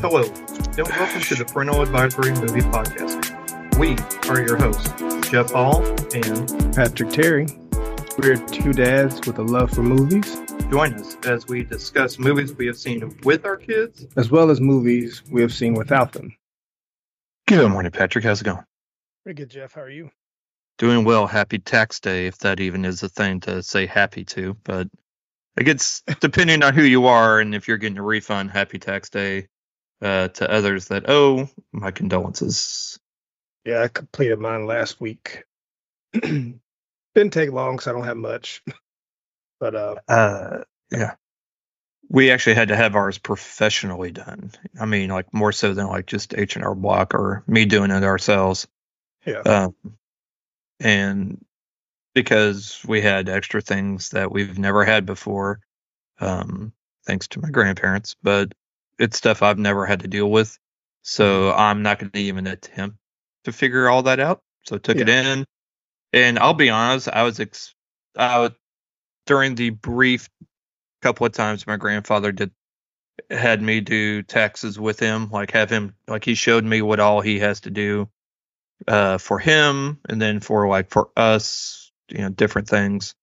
Hello, and welcome to the Parental Advisory Movie Podcast. We are your hosts, Jeff Hall and Patrick Terry. We're two dads with a love for movies, join us as we discuss movies we have seen with our kids, as well as movies we have seen without them. Good morning, Patrick. How's it going? Pretty good, Jeff. How are you? Doing well. Happy tax day, if that even is a thing to say happy to. But I guess depending on who you are and if you're getting a refund, happy tax day. To others that owe, my condolences. Yeah, I completed mine last week. Didn't take long because I don't have much. But yeah. We actually had to have ours professionally done. I mean, like more so than like just H&R Block or me doing it ourselves. Yeah. And because we had extra things that we've never had before, thanks to my grandparents, but it's stuff I've never had to deal with. So I'm not going to even attempt to figure all that out. So I took it in, and I'll be honest, I was during the brief couple of times my grandfather had me do taxes with him, like have him, like he showed me what all he has to do for him, and then for us, different things.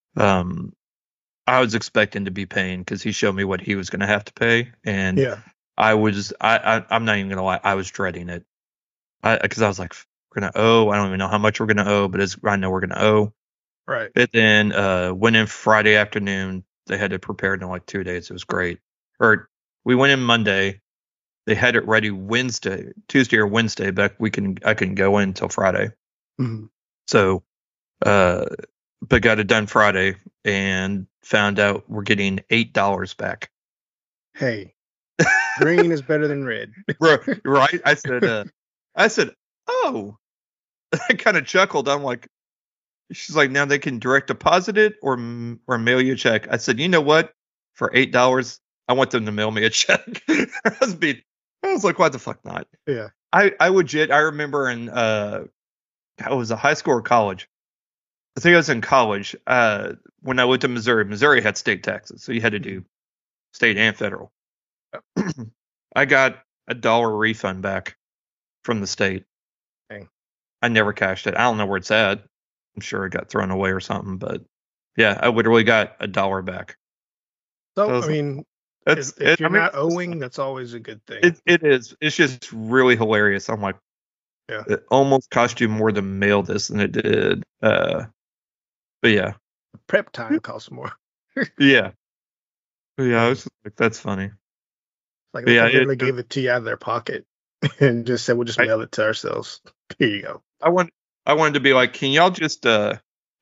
I was expecting to be paying because he showed me what he was going to have to pay, and I'm not even going to lie, I was dreading it, because I was like, we're going to owe. I don't even know how much we're going to owe, but I know we're going to owe. Right. But then went in Friday afternoon. They had it prepared in like 2 days. It was great. Or we went in Monday. They had it ready Tuesday or Wednesday, but I couldn't go in until Friday. Mm-hmm. So, but got it done Friday and found out we're getting $8 back. Hey, green is better than red. Right? I said, oh, I kind of chuckled. I'm like, she's like, now they can direct deposit it or mail you a check. I said, you know what? For $8, I want them to mail me a check. I was like, what the fuck not? Yeah. I remember in I was a high school or college. I think I was in college when I went to Missouri. Missouri had state taxes, so you had to do state and federal. I got $1 refund back from the state. Dang. I never cashed it. I don't know where it's at. I'm sure it got thrown away or something, but yeah, I literally got $1 back. So I mean, if you're not owing, that's always a good thing. It is. It's just really hilarious. I'm like, yeah, it almost cost you more to mail this than it did. But yeah, prep time costs more. yeah. But yeah, I was just like, that's funny. Like they literally gave it to you out of their pocket and just said, we'll just mail it to ourselves. Here you go. I wanted to be like, can y'all just I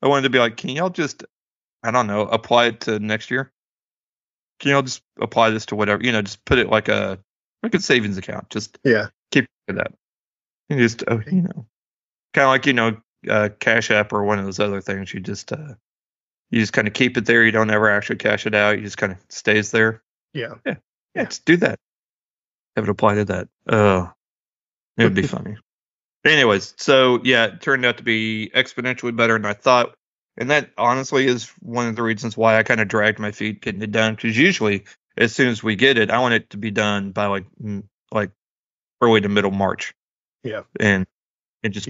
don't know, apply it to next year? Can y'all just apply this to whatever, just put it like a savings account. Just keep that. And just kind of like, Cash App or one of those other things. You just kind of keep it there. You don't ever actually cash it out. You just kind of stays there. Yeah. Just do that. Have it apply to that. It would be funny. Anyways, so yeah, it turned out to be exponentially better than I thought. And that honestly is one of the reasons why I kind of dragged my feet getting it done. Because usually as soon as we get it, I want it to be done by like early to middle March. Yeah. And just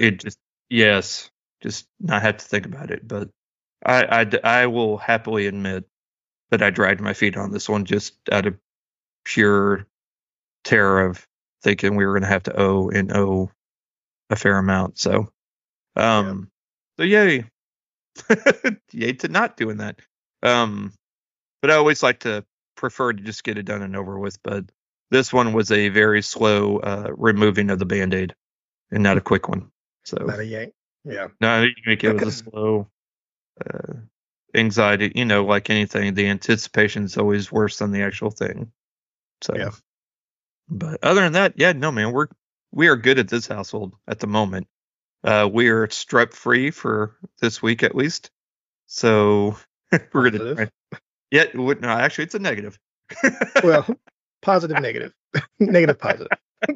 not have to think about it. But I will happily admit that I dragged my feet on this one just out of pure terror of thinking we were going to have to owe a fair amount. So, so yay. Yay to not doing that. But I always like to prefer to just get it done and over with. But this one was a very slow removing of the Band-Aid and not a quick one. So not a yank. Yeah. No, it was a slow anxiety. Like anything, the anticipation is always worse than the actual thing. So, but other than that, no, man, we are good at this household at the moment. We are strep free for this week at least. So we're going to. Yeah, no, actually, it's a negative. Well, positive, negative, negative, positive.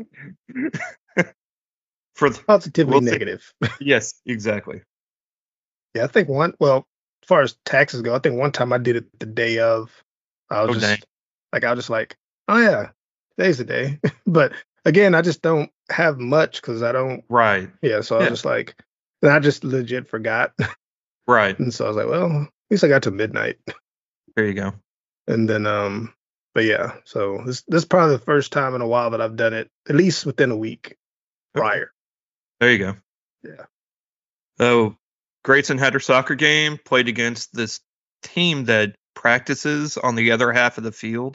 Positively negative. Yes, exactly. Yeah, I think as far as taxes go, I think one time I did it the day of. I was just like, oh yeah, Day's a day. But again, I just don't have much because I don't. Right. Yeah, so I was just like, and I just legit forgot. Right. And so I was like, well, at least I got to midnight. There you go. And then, but yeah, so this is probably the first time in a while that I've done it, at least within a week prior. There you go. Yeah. Oh, Grayson had her soccer game, played against this team that practices on the other half of the field.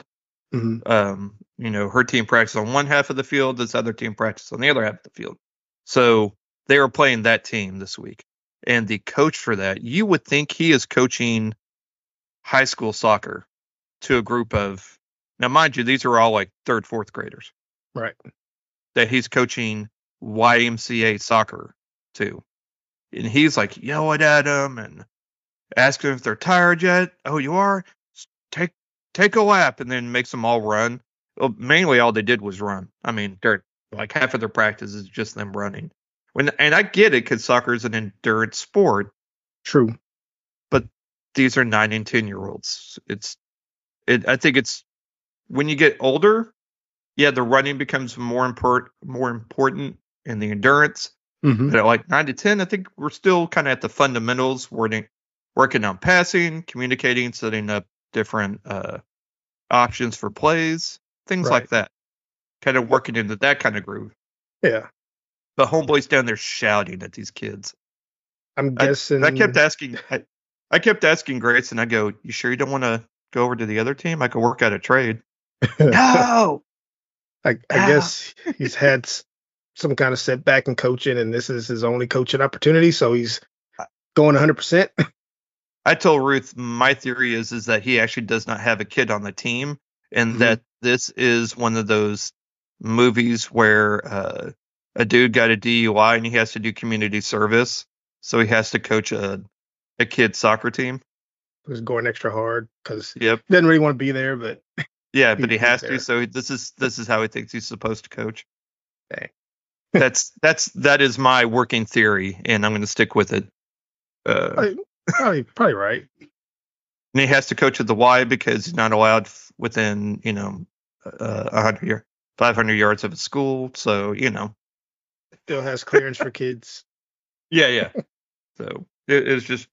Mm-hmm. Her team practices on one half of the field, this other team practices on the other half of the field. So they were playing that team this week. And the coach for that, you would think he is coaching high school soccer to a group of, now mind you, these are all like third, fourth graders. Right. That he's coaching YMCA soccer to. And he's like yelling at them and asking if they're tired yet. Oh, you are? Take a lap, and then makes them all run. Well, mainly all they did was run. I mean, they're like half of their practice is just them running. And I get it because soccer is an endurance sport. True. But these are 9 and 10-year-olds. I think it's when you get older, yeah, the running becomes more important in the endurance. Mm-hmm. But at like 9 to 10, I think we're still kind of at the fundamentals, working on passing, communicating, setting up different options for plays, things like that. Kind of working into that kind of groove. Yeah. But homeboy's down there shouting at these kids. I'm guessing. I kept asking Grayson, I go, you sure you don't want to go over to the other team? I could work out a trade. No! I guess he's had some kind of setback in coaching, and this is his only coaching opportunity, so he's going 100%. I told Ruth my theory is that he actually does not have a kid on the team, and that this is one of those movies where a dude got a DUI and he has to do community service, so he has to coach a kid's soccer team. He's going extra hard because he doesn't really want to be there, but yeah, but he has to. So this is how he thinks he's supposed to coach. Okay. that is my working theory, and I'm going to stick with it. Probably right. And he has to coach at the Y because he's not allowed within 500 yards of a school. So still has clearance for kids. Yeah. So it's just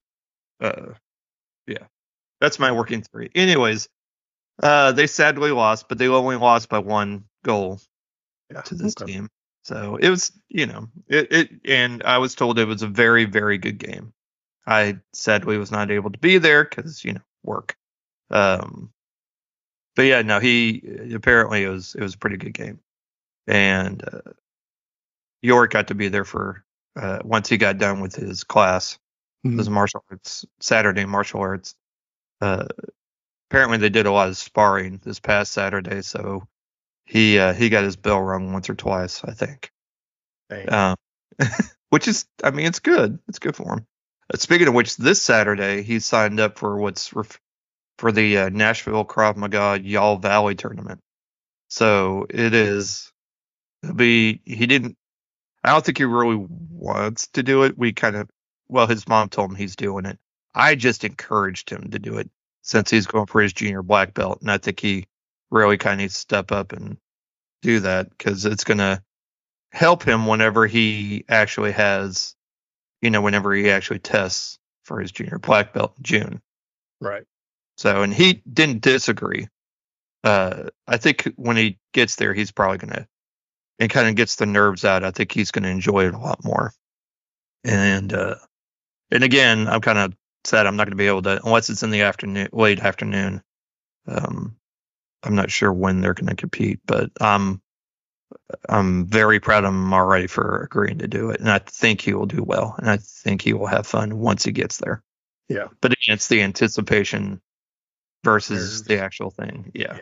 that's my working theory. Anyways, they sadly lost, but they only lost by 1 goal to this team. So it was, and I was told it was a very, very good game. I sadly was not able to be there because, work. But yeah, no, apparently it was a pretty good game. And York got to be there for once he got done with his class, his martial arts, Saturday martial arts. Apparently they did a lot of sparring this past Saturday, so he got his bell rung once or twice, I think. Which is, it's good. It's good for him. Speaking of which, this Saturday he signed up for for the Nashville Krav Maga Y'all Valley tournament. So it is. I don't think he really wants to do it. His mom told him he's doing it. I just encouraged him to do it since he's going for his junior black belt, and I think he really kind of needs to step up and do that because it's going to help him whenever he actually has, whenever he actually tests for his junior black belt in June. Right. So, and he didn't disagree. I think when he gets there, he's probably going to, and kind of gets the nerves out. I think he's going to enjoy it a lot more. And again, I'm kind of sad I'm not going to be able to, unless it's in the afternoon, late afternoon. I'm not sure when they're going to compete, but I'm very proud of him already for agreeing to do it, and I think he will do well, and I think he will have fun once he gets there. Yeah, but again, it's the anticipation versus the actual thing. Yeah.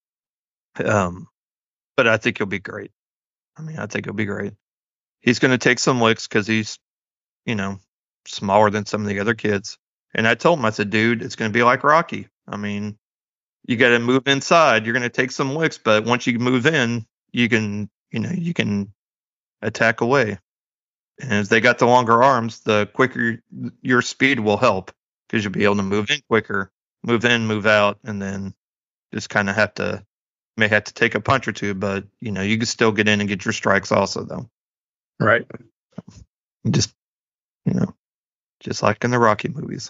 But I think he'll be great. I think he'll be great. He's going to take some licks because he's, smaller than some of the other kids. And I told him, I said, dude, it's going to be like Rocky. You got to move inside. You're going to take some licks, but once you move in, you can attack away. And as they got the longer arms, the quicker your speed will help because you'll be able to move in quicker, move in, move out, and then just kind of have to may have to take a punch or two, but you can still get in and get your strikes also, though. Right. Just just like in the Rocky movies.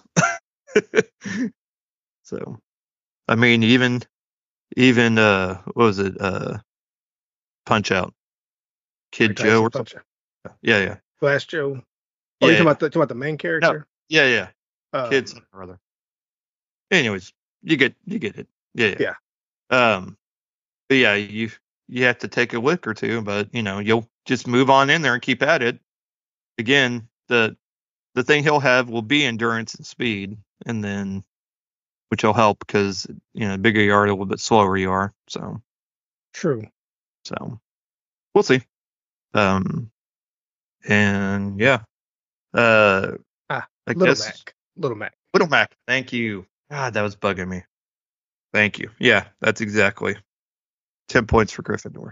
So, I mean, even what was it? Punch Out, Kid Joe or something. Yeah. Flash Joe. Oh, you're talking about the main character? No. Yeah. Kid something or other. Anyways, you get it. Yeah. But yeah, you have to take a lick or two, but you'll just move on in there and keep at it. Again, the thing he'll have will be endurance and speed, and then which will help because the bigger you are, a little bit slower you are. So true. So we'll see. And yeah. I guess Little Mac. Thank you. God, that was bugging me. Thank you. Yeah, that's exactly 10 points for Gryffindor.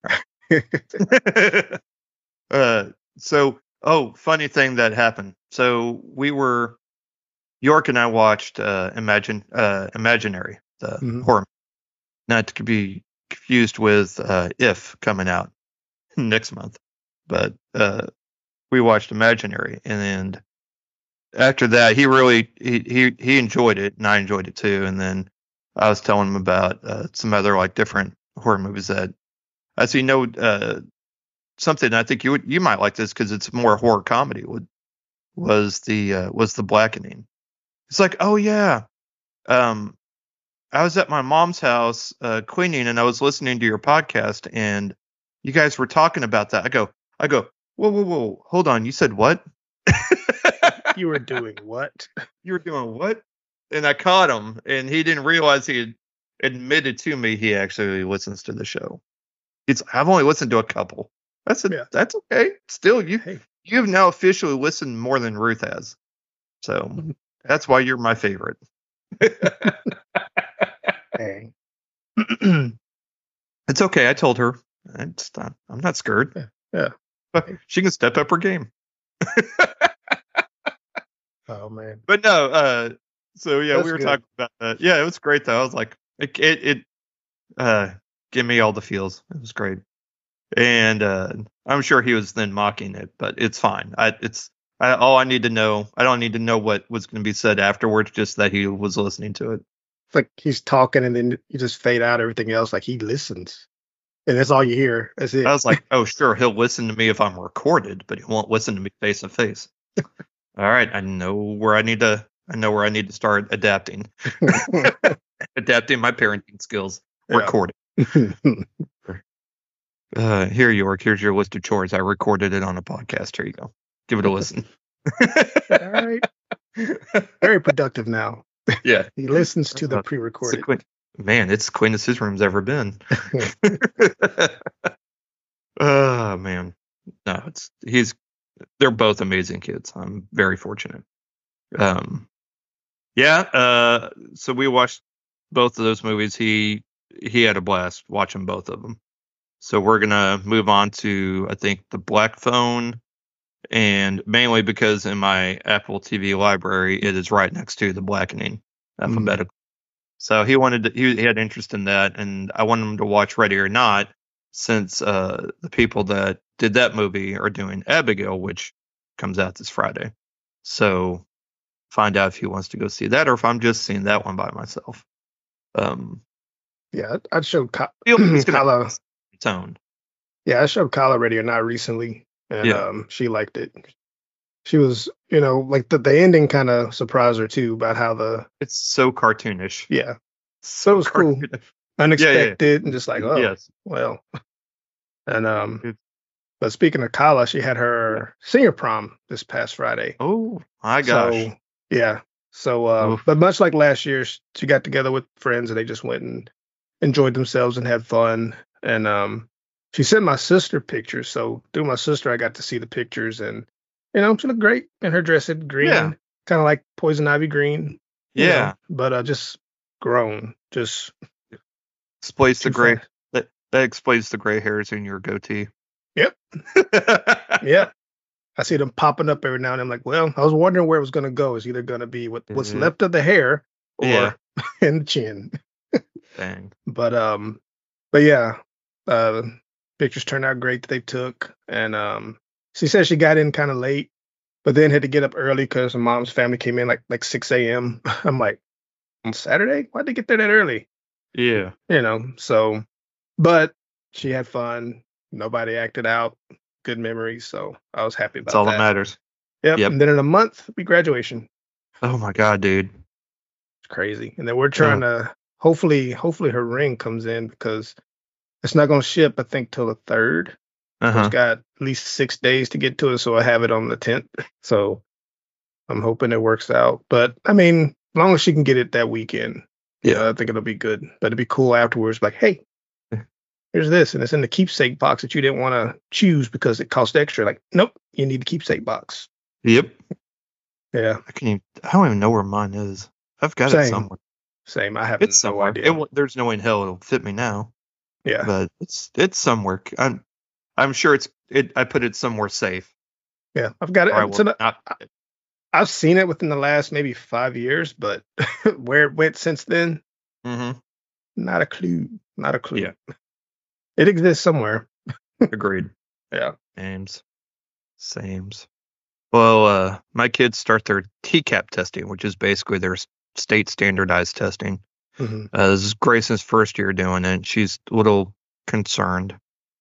Funny thing that happened. So York and I watched Imaginary, the horror, not to be confused with If coming out next month, but we watched Imaginary, and after that he really he enjoyed it, and I enjoyed it too. And then I was telling him about some other like different horror movies that something I think you might like this because it's more horror comedy. Was the Blackening. It's like, oh yeah, I was at my mom's house cleaning, and I was listening to your podcast, and you guys were talking about that. I go, whoa, hold on, you said what? You were doing what? You were doing what? And I caught him, and he didn't realize he had admitted to me he actually listens to the show. I've only listened to a couple. That's okay. Still, you've now officially listened more than Ruth has. So that's why you're my favorite. Dang. It's okay. I told her. I'm not scared. Yeah. She can step up her game. Oh man. But no. So yeah, we were good. talking about that. Yeah, it was great though. I was like, it give me all the feels. It was great. And I'm sure he was then mocking it, but it's fine. All I need to know. I don't need to know what was going to be said afterwards. Just that he was listening to it. It's like he's talking, and then you just fade out everything else. Like he listens, and that's all you hear. That's it. I was like, oh sure, he'll listen to me if I'm recorded, but he won't listen to me face to face. All right, I know where I need to start adapting. Adapting my parenting skills. Recording. Here, York. Here's your list of chores. I recorded it on a podcast. Here you go. Give it a listen. All right. Very productive now. Yeah. He listens to the pre-recorded. Man, it's the cleanest his room's ever been. Oh man. No, they're both amazing kids. I'm very fortunate. So we watched both of those movies. He had a blast watching both of them. So we're gonna move on to, I think, The Black Phone, and mainly because in my Apple TV library it is right next to The Blackening, alphabetical. So he had interest in that, and I wanted him to watch Ready or Not, since the people that did that movie are doing Abigail, which comes out this Friday. So find out if he wants to go see that, or if I'm just seeing that one by myself. Yeah, I'd show Kyla. Tone. Yeah, I showed Kyla Ready or Not recently, and she liked it. She was, like the ending kind of surprised her too about how it's so cartoonish. Yeah, so it was cool, unexpected, and just like, oh, yes. Well, and but speaking of Kyla, she had her senior prom this past Friday. Oh my gosh! So, yeah. So, but much like last year, she got together with friends, and they just went and enjoyed themselves and had fun. And she sent my sister pictures. So through my sister, I got to see the pictures, and she looked great in her dress in green, kind of like poison ivy green. Yeah, but just grown, just explains the gray. That explains the gray hairs in your goatee. Yep. Yeah. I see them popping up every now and then. I'm like, well, I was wondering where it was going to go. It's either going to be what's left of the hair or in the chin. Dang. But But yeah, pictures turned out great that they took, and she said she got in kind of late, but then had to get up early because her mom's family came in like 6 a.m. I'm like, on Saturday? Why'd they get there that early? Yeah. So, but she had fun. Nobody acted out. Good memories. So I was happy That's about all that. that matters. Yep. And then in a month, it'll be graduation. Oh my God, dude. It's crazy. And then we're trying to, hopefully her ring comes in because it's not going to ship, I think, till the 3rd. So it's got at least 6 days to get to it. So I have it on the 10th. So I'm hoping it works out. But I mean, as long as she can get it that weekend, I think it'll be good. But it'd be cool afterwards. Like, hey, here's this. And it's in the keepsake box that you didn't want to choose because it cost extra. Like, nope, you need the keepsake box. Yep. Yeah. I don't even know where mine is. I've got it somewhere. Same. I have no idea. There's no way in hell it'll fit me now. Yeah. But it's somewhere. I'm sure I put it somewhere safe. Yeah. I've got it. I've seen it within the last maybe 5 years, but where it went since then, not a clue. Not a clue. Yeah. It exists somewhere. Agreed. Yeah. Sames. Well, my kids start their TCAP testing, which is basically their state standardized testing. This is Grayson's first year doing it. She's a little concerned,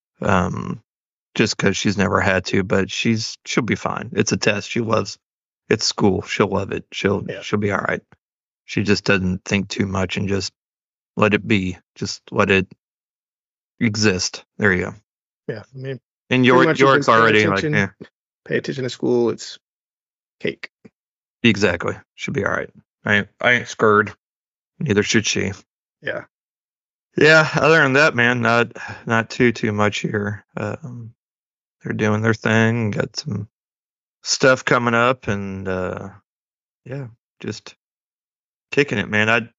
just because she's never had to, but she'll be fine. It's a test. She loves. It's school. She'll love it. She'll be all right. She just doesn't think too much and just let it be. Just let it exist. There you go. Yeah. I mean, and York's already like, pay attention to school. It's cake. Exactly. She'll be all right. I ain't scared. Neither should she. Yeah. Yeah. Other than that, man, not too much here. They're doing their thing. Got some stuff coming up, and just kicking it, man.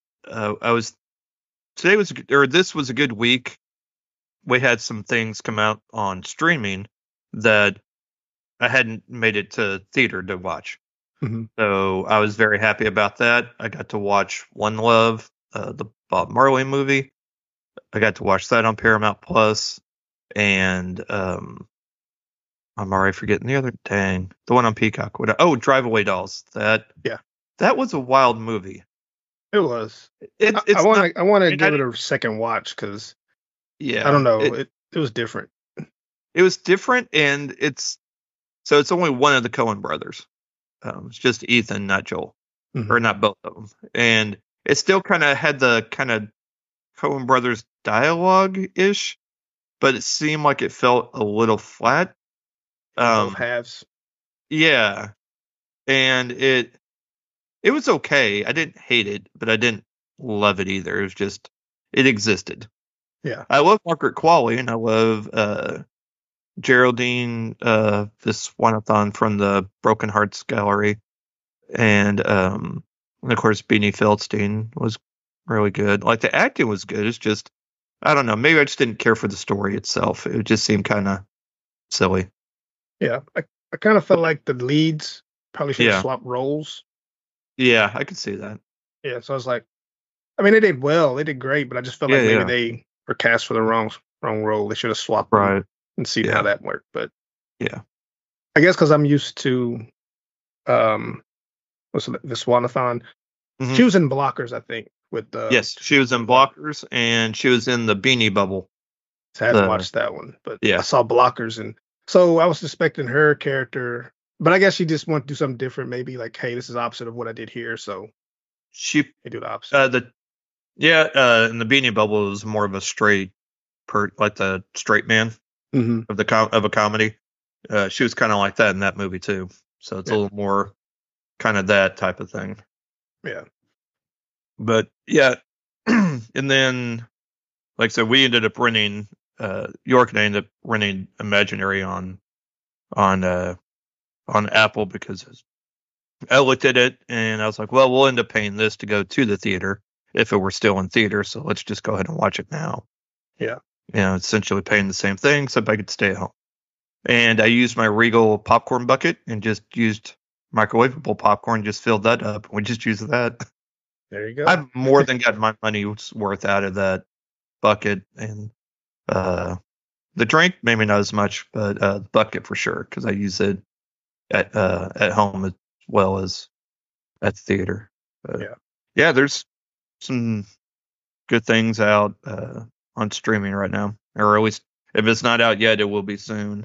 This was a good week. We had some things come out on streaming that I hadn't made it to theater to watch. So I was very happy about that. I got to watch One Love, the Bob Marley movie. I got to watch that on Paramount Plus, and I'm already forgetting the other. Dang, the one on Peacock. Drive Away Dolls. That was a wild movie. It was. I want to give it a second watch because I don't know. It was different. It was different, and it's only one of the Coen brothers. It's just Ethan, not Joel, or not both of them, and it still kind of had the kind of Coen brothers dialogue ish, but it seemed like it felt a little flat. Both halves. Yeah, and it was okay. I didn't hate it, but I didn't love it either. It was just it existed. Yeah, I love Margaret Qualley, and I love Geraldine Viswanathan from the Broken Hearts Gallery, and of course Beanie Feldstein was really good. Like the acting was good. It's just I don't know. Maybe I just didn't care for the story itself. It just seemed kind of silly. Yeah, I kind of felt like the leads probably should have swapped roles. Yeah, I could see that. Yeah, so I was like, I mean, they did well. They did great, but I just felt like maybe they were cast for the wrong role. They should have swapped them and seen how that worked. But yeah, I guess because I'm used to Viswanathan. She was in Blockers, I think. Yes, she was in Blockers, and she was in the Beanie Bubble. I haven't watched that one, but I saw Blockers, and so I was suspecting her character. But I guess she just wanted to do something different. Maybe like, hey, this is opposite of what I did here, so they do the opposite. In the Beanie Bubble was more of a straight, like the straight man of a comedy. She was kind of like that in that movie too. So it's a little more kind of that type of thing. Yeah. But yeah, and then like I said, we ended up renting. York and I ended up renting Imaginary on Apple because I looked at it and I was like, well, we'll end up paying this to go to the theater if it were still in theater. So let's just go ahead and watch it now. Yeah. Essentially paying the same thing, except I could stay at home. And I used my Regal popcorn bucket and just used microwavable popcorn, just filled that up. And we just used that. There you go. I've more than got my money's worth out of that bucket. And The drink, maybe not as much, but the bucket for sure, because I use it at home as well as at the theater. But, yeah, there's some good things out on streaming right now, or at least if it's not out yet, it will be soon.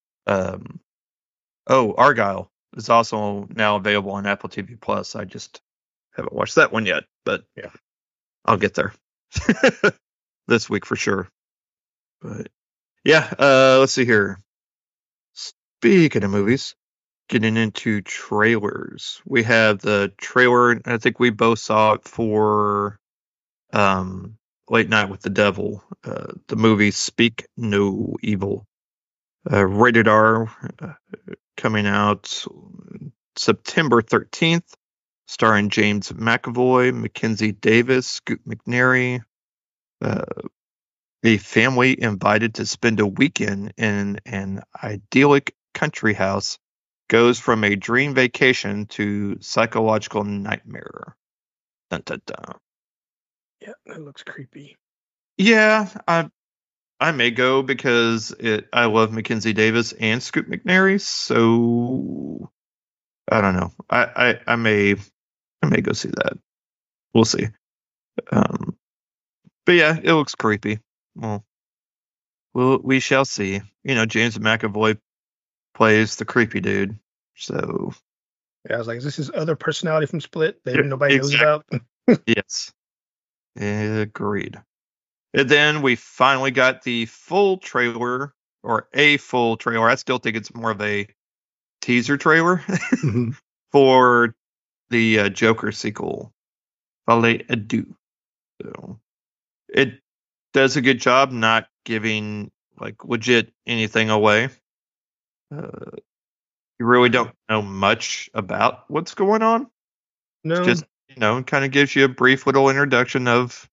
Argyle is also now available on Apple TV Plus. I just haven't watched that one yet, but I'll get there this week for sure. But yeah, let's see here. Speaking of movies, getting into trailers, we have the trailer. I think we both saw it for Late Night with the Devil, the movie Speak No Evil, rated R, coming out September 13th, starring James McAvoy, Mackenzie Davis, Scoot McNairy. A family invited to spend a weekend in an idyllic country house goes from a dream vacation to psychological nightmare. Dun, dun, dun. Yeah, that looks creepy. Yeah, I may go because I love Mackenzie Davis and Scoot McNairy, so I don't know. I may go see that. We'll see. But yeah, it looks creepy. Well, we shall see. James McAvoy plays the creepy dude, so yeah, I was like, is this his other personality from Split that nobody knows about? Yes, agreed. And then we finally got the full trailer, or a full trailer. I still think it's more of a teaser trailer for the Joker sequel, Valet Adieu. So it does a good job not giving legit anything away. You really don't know much about what's going on. No, it's just kind of gives you a brief little introduction of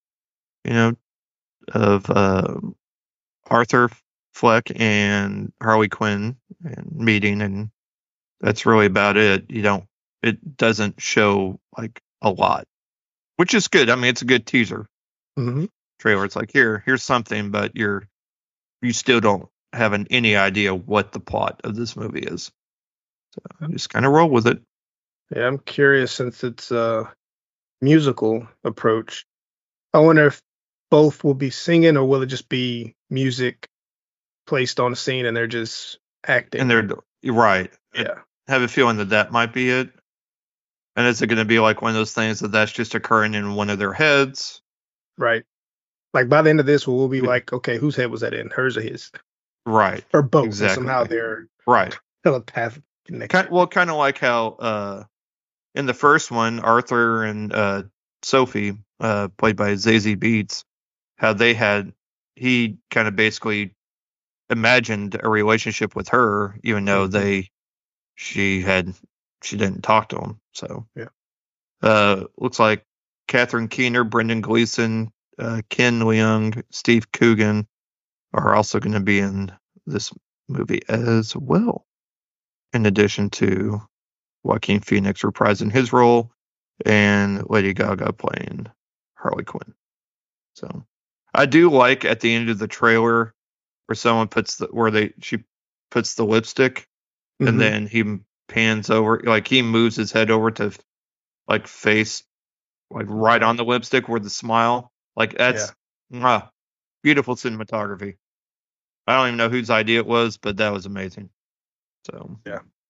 Arthur Fleck and Harley Quinn and meeting, and that's really about it. It doesn't show a lot, which is good. I mean, it's a good teaser trailer. It's like, here's something, but you still don't have any idea what the plot of this movie is. So just kind of roll with it. Yeah, I'm curious, since it's a musical approach. I wonder if both will be singing, or will it just be music placed on a scene and they're just acting? And you're right. Yeah. I have a feeling that might be it. And is it going to be like one of those things that's just occurring in one of their heads? Right. Like by the end of this, we'll be like, okay, whose head was that in? Hers or his? Right. Or both. Exactly. Somehow they're telepathic connected. Well, kind of like how in the first one, Arthur and Sophie, played by Zazie Beetz, how he kind of basically imagined a relationship with her, even though she didn't talk to him. So looks like Catherine Keener, Brendan Gleeson, Ken Leung, Steve Coogan are also going to be in this movie as well, in addition to Joaquin Phoenix reprising his role and Lady Gaga playing Harley Quinn. So I do like at the end of the trailer where someone she puts the lipstick and then he pans over, he moves his head over to face right on the lipstick where the smile, that's beautiful cinematography. I don't even know whose idea it was, but that was amazing. So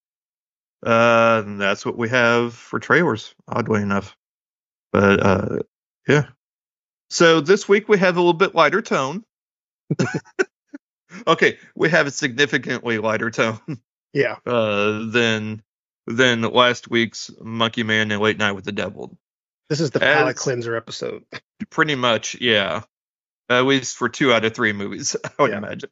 and that's what we have for trailers, oddly enough. But yeah. So this week we have a little bit lighter tone. Okay, we have a significantly lighter tone. Yeah. Than last week's Monkey Man and Late Night with the Devil. This is the palate cleanser episode. Pretty much, yeah. At least for 2 out of 3 movies, I would imagine.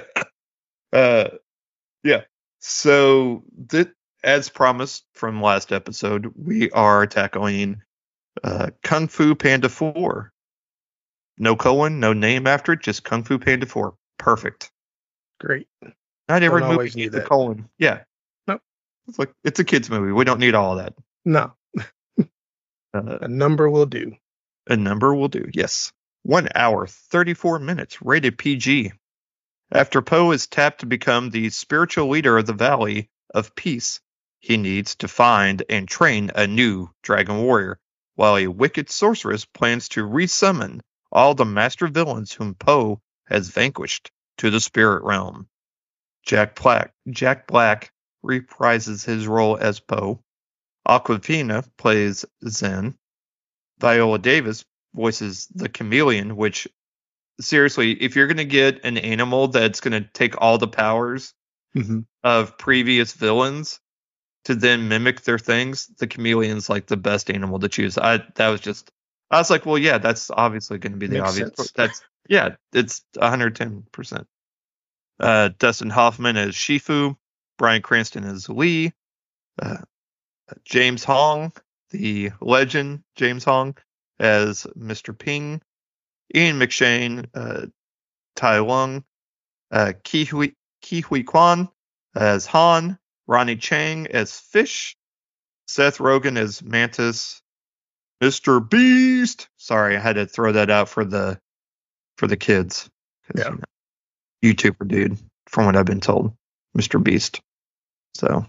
Yeah. So as promised from last episode, we are tackling Kung Fu Panda 4. No colon, no name after it, just Kung Fu Panda 4. Perfect. Great. Not every movie needs a colon. Yeah. No. It's a kid's movie. We don't need all of that. No. A number will do. A number will do. Yes. 1 hour, 34 minutes, rated PG. After Poe is tapped to become the spiritual leader of the Valley of Peace, he needs to find and train a new dragon warrior, while a wicked sorceress plans to resummon all the master villains whom Poe has vanquished to the spirit realm. Jack Black reprises his role as Poe. Awkwafina plays Zen. Viola Davis voices the chameleon, which, seriously, if you're going to get an animal that's going to take all the powers of previous villains to then mimic their things, the chameleon's like the best animal to choose. I was like, well, yeah, that's obviously going to be the Makes obvious. sense. It's 110%. Dustin Hoffman as Shifu, Bryan Cranston as Lee, James Hong, the legend James Hong, as Mr. Ping, Ian McShane, Tai Lung, Ki Hui Kwan as Han, Ronnie Chang as Fish, Seth Rogen as Mantis, Mr. Beast. Sorry, I had to throw that out for the kids. Yeah. YouTuber dude, from what I've been told, Mr. Beast. So,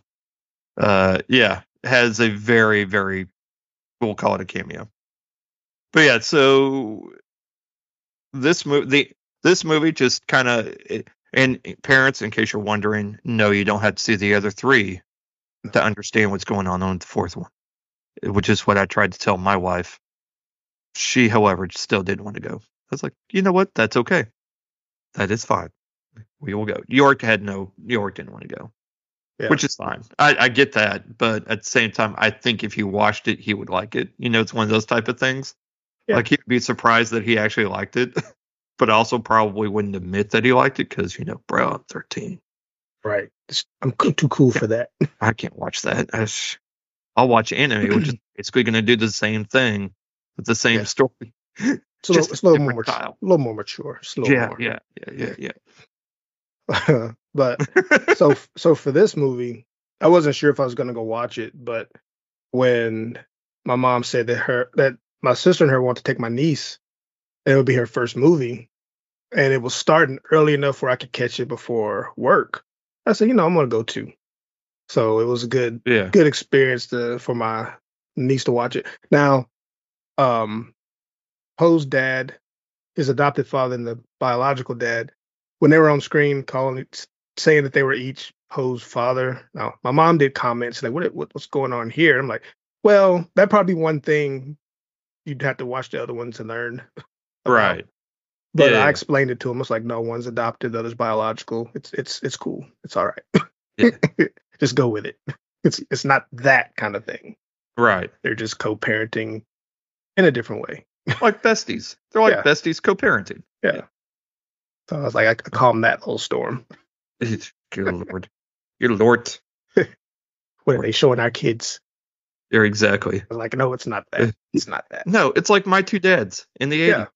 has a very, very, we'll call it a cameo. But yeah, so this movie just kind of, and parents, in case you're wondering, no, you don't have to see the other three to understand what's going on the fourth one, which is what I tried to tell my wife. She, however, still didn't want to go. I was like, you know what? That's okay. That is fine. We will go. York didn't want to go, which is fine. I get that. But at the same time, I think if he watched it, he would like it. It's one of those type of things. Yeah. Like, he'd be surprised that he actually liked it, but also probably wouldn't admit that he liked it because, bro, I'm 13. Right. I'm too cool for that. I can't watch that. I'll watch anime, which is basically going to do the same thing with the same story. It's a little more mature. Yeah. But so for this movie, I wasn't sure if I was going to go watch it, but when my mom said that my sister and her want to take my niece, and it would be her first movie, and it was starting early enough where I could catch it before work, I said, I'm going to go too. So it was a good experience for my niece to watch it. Now, Poe's dad, his adopted father, and the biological dad, when they were on screen saying that they were each Poe's father. Now, my mom did comments like, what's going on here? I'm like, well, that'd probably be one thing you'd have to watch the other ones and learn. Right. But I explained it to him. It's like, no, one's adopted, the other's biological. It's cool. It's all right. Yeah. Just go with it. It's not that kind of thing. Right. They're just co-parenting in a different way. Like besties. They're like besties co-parenting. Yeah. So I was like, I calmed that whole storm. Good Lord. Good Lord. What are they showing our kids? Yeah, exactly. I was like, no, it's not that. It's not that. No, it's like My Two Dads in the 80s.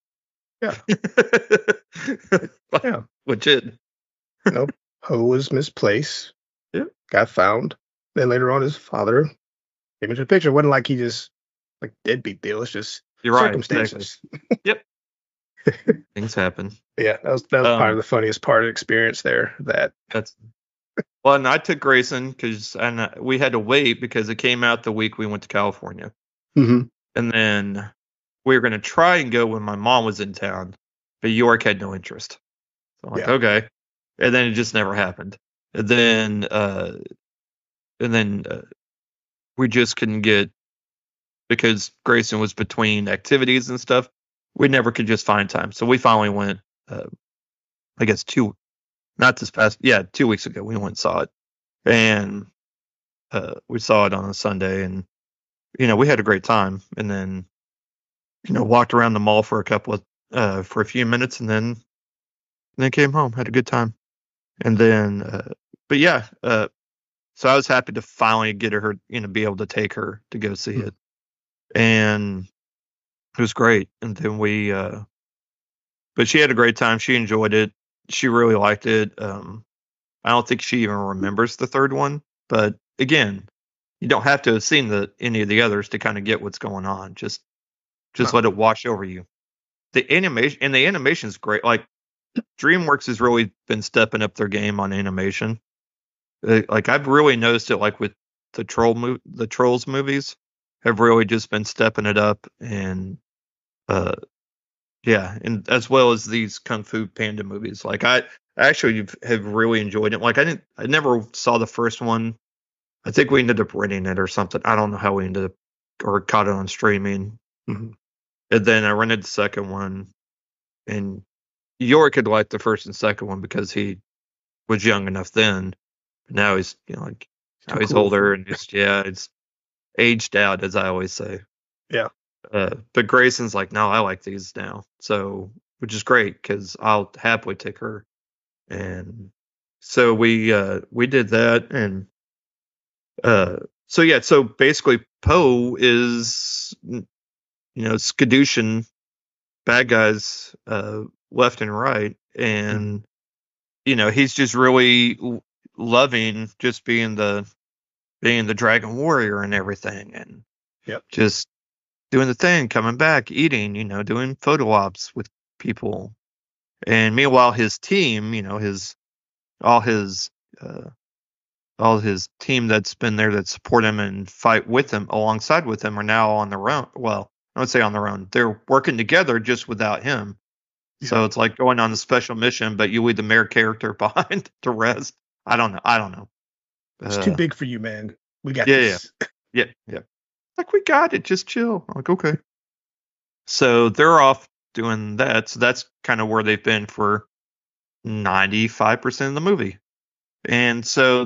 Yeah. Legit. Poe was misplaced. Yeah. Got found. Then later on, his father came into the picture. It wasn't like he just like deadbeat deal. It's just circumstances. Exactly. Yep. Things happen. Yeah, that was part of the funniest part of the experience there. Well, and I took Grayson because we had to wait because it came out the week we went to California. Mm-hmm. And then we were going to try and go when my mom was in town, but York had no interest. So I'm like, okay. And then it just never happened. And then we just couldn't get, because Grayson was between activities and stuff, we never could just find time. So we finally went, I guess 2 weeks ago, we went and saw it. And we saw it on a Sunday, and, we had a great time. And then, walked around the mall for a few minutes, and then came home, had a good time. And then, so I was happy to finally get her, be able to take her to go see it. And it was great. And then but she had a great time. She enjoyed it. She really liked it. I don't think she even remembers the third one, but again, you don't have to have seen any of the others to kind of get what's going on. Just let it wash over you. the animation's great. Like DreamWorks has really been stepping up their game on animation. Like I've really noticed it, like with the Trolls movies have really just been stepping it up, and yeah, and as well as these Kung Fu Panda movies. Like I actually have really enjoyed it. Like I never saw the first one. I think we ended up renting it or something. I don't know how we ended up or caught it on streaming. Mhm. And then I rented the second one, and York had liked the first and second one because he was young enough then. But now he's like now he's cool. older and just it's aged out, as I always say. Yeah. But Grayson's like, no, I like these now, so which is great because I'll happily take her. And so we did that, and so basically Poe is skadooshing bad guys left and right, and he's just really loving just being the dragon warrior and everything, and just doing the thing, coming back, eating, doing photo ops with people. And meanwhile his team, all his team that's been there that support him and fight with him alongside with him are now on their own. Well, I would say on their own. They're working together just without him. Yeah. So it's like going on a special mission, but you leave the main character behind the rest. I don't know. It's too big for you, man. We got this. Yeah. Like, we got it. Just chill. I'm like, okay. So they're off doing that. So that's kind of where they've been for 95% of the movie. And so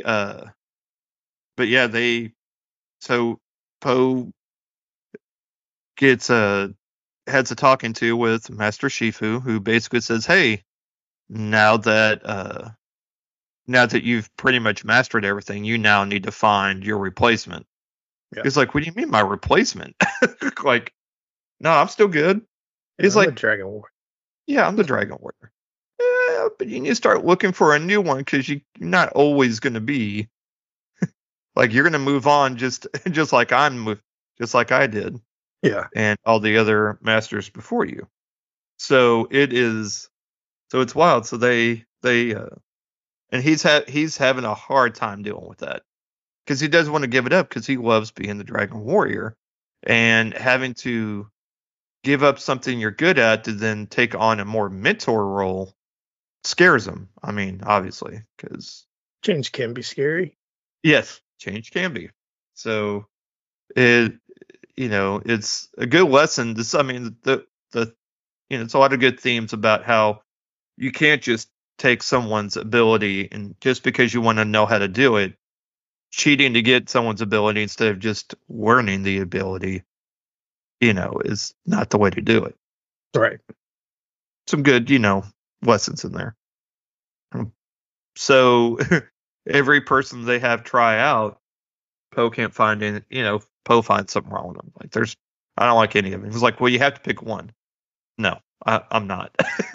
so Poe gets has a talking to with Master Shifu, who basically says, hey, now that you've pretty much mastered everything, you now need to find your replacement. Yeah. He's like, what do you mean my replacement? Like, no, I'm still good. He's like, the Dragon Warrior. Yeah, I'm the Dragon Warrior. Yeah, but you need to start looking for a new one because you're not always going to be like, you're going to move on just like I did. Yeah, and all the other masters before you. So it's wild. So they and he's having a hard time dealing with that because he doesn't want to give it up because he loves being the Dragon Warrior, and having to give up something you're good at to then take on a more mentor role scares him. I mean, obviously, because change can be scary. Yes, change can be. So it's a good lesson. It's a lot of good themes about how you can't just take someone's ability and just because you want to know how to do it, cheating to get someone's ability instead of just learning the ability, is not the way to do it. Right. Some good, lessons in there. So every person they have try out, Poe can't find any, Poe finds something wrong with him. Like, I don't like any of them. He's like, well, you have to pick one. No, I'm not.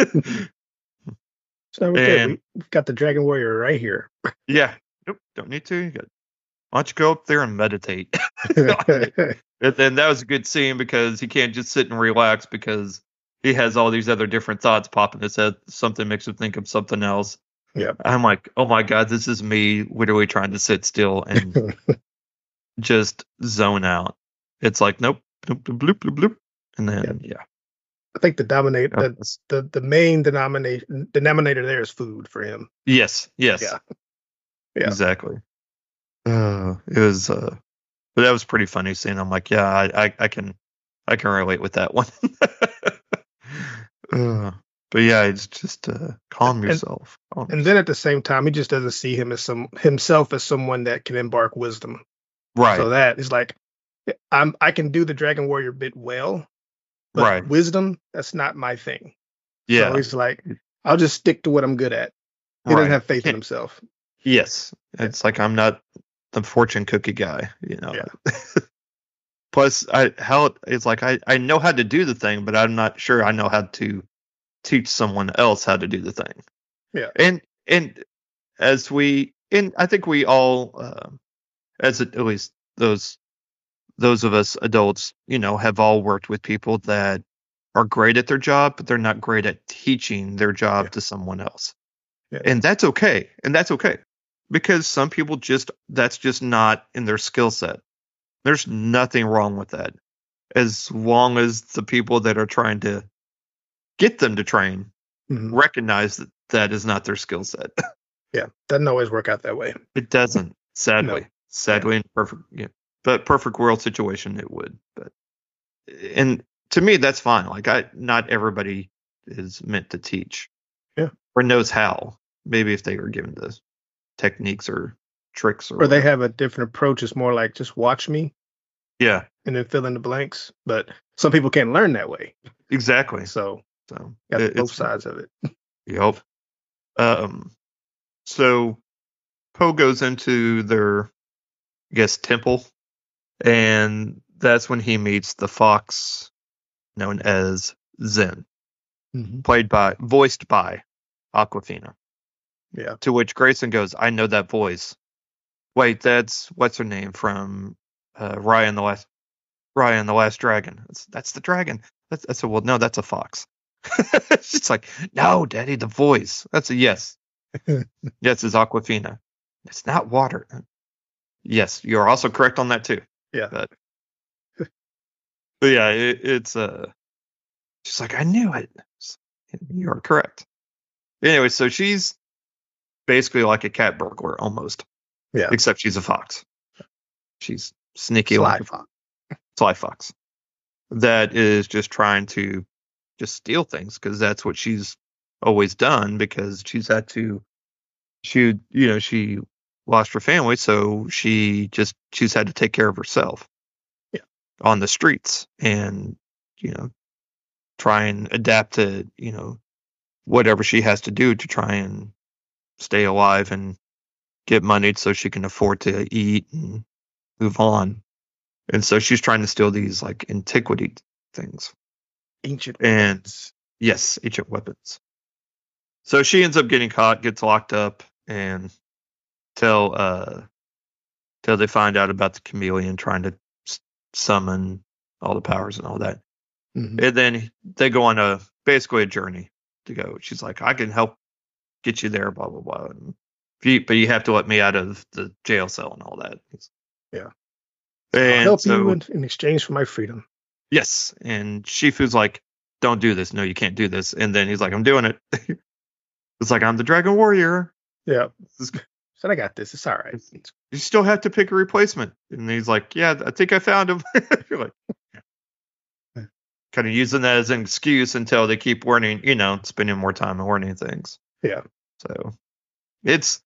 So we've got the Dragon Warrior right here. Yeah. Nope. Don't need to. Why don't you go up there and meditate? And then that was a good scene because he can't just sit and relax because he has all these other different thoughts pop in his head. Something makes him think of something else. Yeah. I'm like, oh my God, this is me literally trying to sit still and just zone out. It's like, nope, bloop, bloop, bloop, bloop. And then, yeah. I think the main denominator there is food for him. Yes. Yeah. Exactly. It was, but that was pretty funny scene. I'm like, yeah, I can relate with that one. But yeah, it's just calm yourself. And then at the same time, he just doesn't see himself as someone that can embark wisdom. Right. So that is like, I can do the Dragon Warrior bit well, but right. Wisdom, that's not my thing. Yeah. So he's like, I'll just stick to what I'm good at. He doesn't have faith in himself. Yes. It's like, I'm not the fortune cookie guy, Yeah. Plus, it's like, I know how to do the thing, but I'm not sure I know how to teach someone else how to do the thing. Yeah. And I think we all, at least those of us adults, have all worked with people that are great at their job, but they're not great at teaching their job to someone else. Yeah. And that's okay. Because some people that's just not in their skill set. There's nothing wrong with that. As long as the people that are trying to get them to train recognize that is not their skill set. Yeah. Doesn't always work out that way. It doesn't, sadly. No. Sadly, in perfect world situation, it would. And to me, that's fine. Like, not everybody is meant to teach. Yeah. Or knows how. Maybe if they were given the techniques or tricks or they have a different approach. It's more like, just watch me. Yeah. And then fill in the blanks. But some people can't learn that way. Exactly. So got both sides of it. Yep. So Poe goes into their, I guess, temple, and that's when he meets the fox known as Zen, voiced by Awkwafina. Yeah. To which Grayson goes, I know that voice. Wait, that's what's her name from Raya and the Last Dragon. That's the dragon. That's a, well, no, that's a fox. It's like, no, Daddy, the voice. That's a yes. Yes, it's Awkwafina. It's not water. Yes, you're also correct on that too. Yeah. But yeah, it's she's like, I knew it. You're correct. Anyway, so she's basically like a cat burglar almost. Yeah. Except she's a fox. She's sneaky Sly fox. Sly fox. That is just trying to just steal things because that's what she's always done, because she's had to she lost her family, so she's had to take care of herself. Yeah. On the streets and try and adapt to whatever she has to do to try and stay alive and get money so she can afford to eat and move on. And so she's trying to steal these like antiquity things. Ancient weapons. Yes, ancient weapons. So she ends up getting caught, gets locked up, and till they find out about the chameleon trying to summon all the powers and all that. And then they go on basically a journey to go. She's like, I can help get you there, blah, blah, blah. But you have to let me out of the jail cell and all that. Yeah. And I'll help you in exchange for my freedom. Yes. And Shifu's like, don't do this. No, you can't do this. And then he's like, I'm doing it. It's like, I'm the Dragon Warrior. Yeah. So I got this. It's all right. You still have to pick a replacement. And he's like, yeah, I think I found him. You're like, kind of using that as an excuse until they keep learning, spending more time and learning things. Yeah. So it's,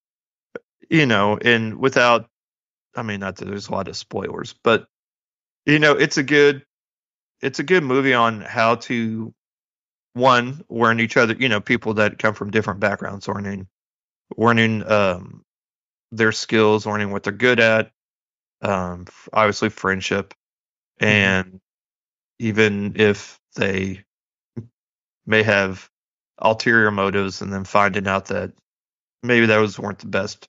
and without, I mean, not that there's a lot of spoilers, but it's a good movie on how to learn each other, people that come from different backgrounds, learning their skills, learning what they're good at, obviously friendship, and even if they may have ulterior motives, and then finding out that maybe those weren't the best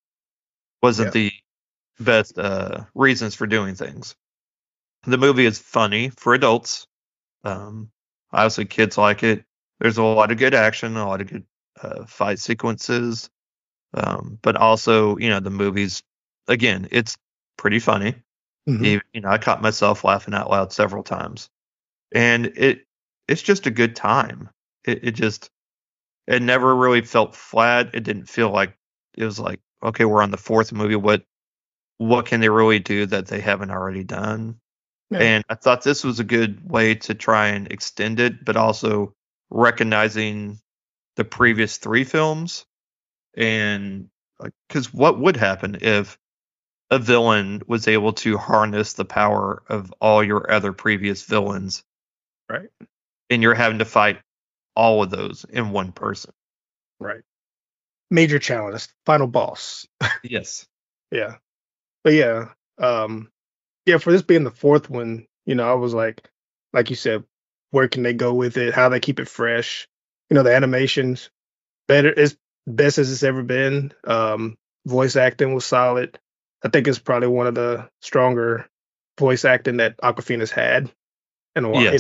reasons for doing things. The movie is funny for adults. Obviously kids like it. There's a lot of good action, a lot of good fight sequences. But also, the movie's, again, it's pretty funny. I caught myself laughing out loud several times. And it's just a good time. It never really felt flat. It didn't feel like it was like, okay, we're on the fourth movie. What can they really do that they haven't already done? Yeah. And I thought this was a good way to try and extend it, but also recognizing the previous three films. And because what would happen if a villain was able to harness the power of all your other previous villains, right? And you're having to fight all of those in one person, right? Major challenge, final boss. Yes. Yeah, but yeah, for this being the fourth one, I was like you said, where can they go with it? How they keep it fresh? The animations better. It's best as it's ever been. Voice acting was solid. I think it's probably one of the stronger voice acting that Awkwafina's had in a while. Yes.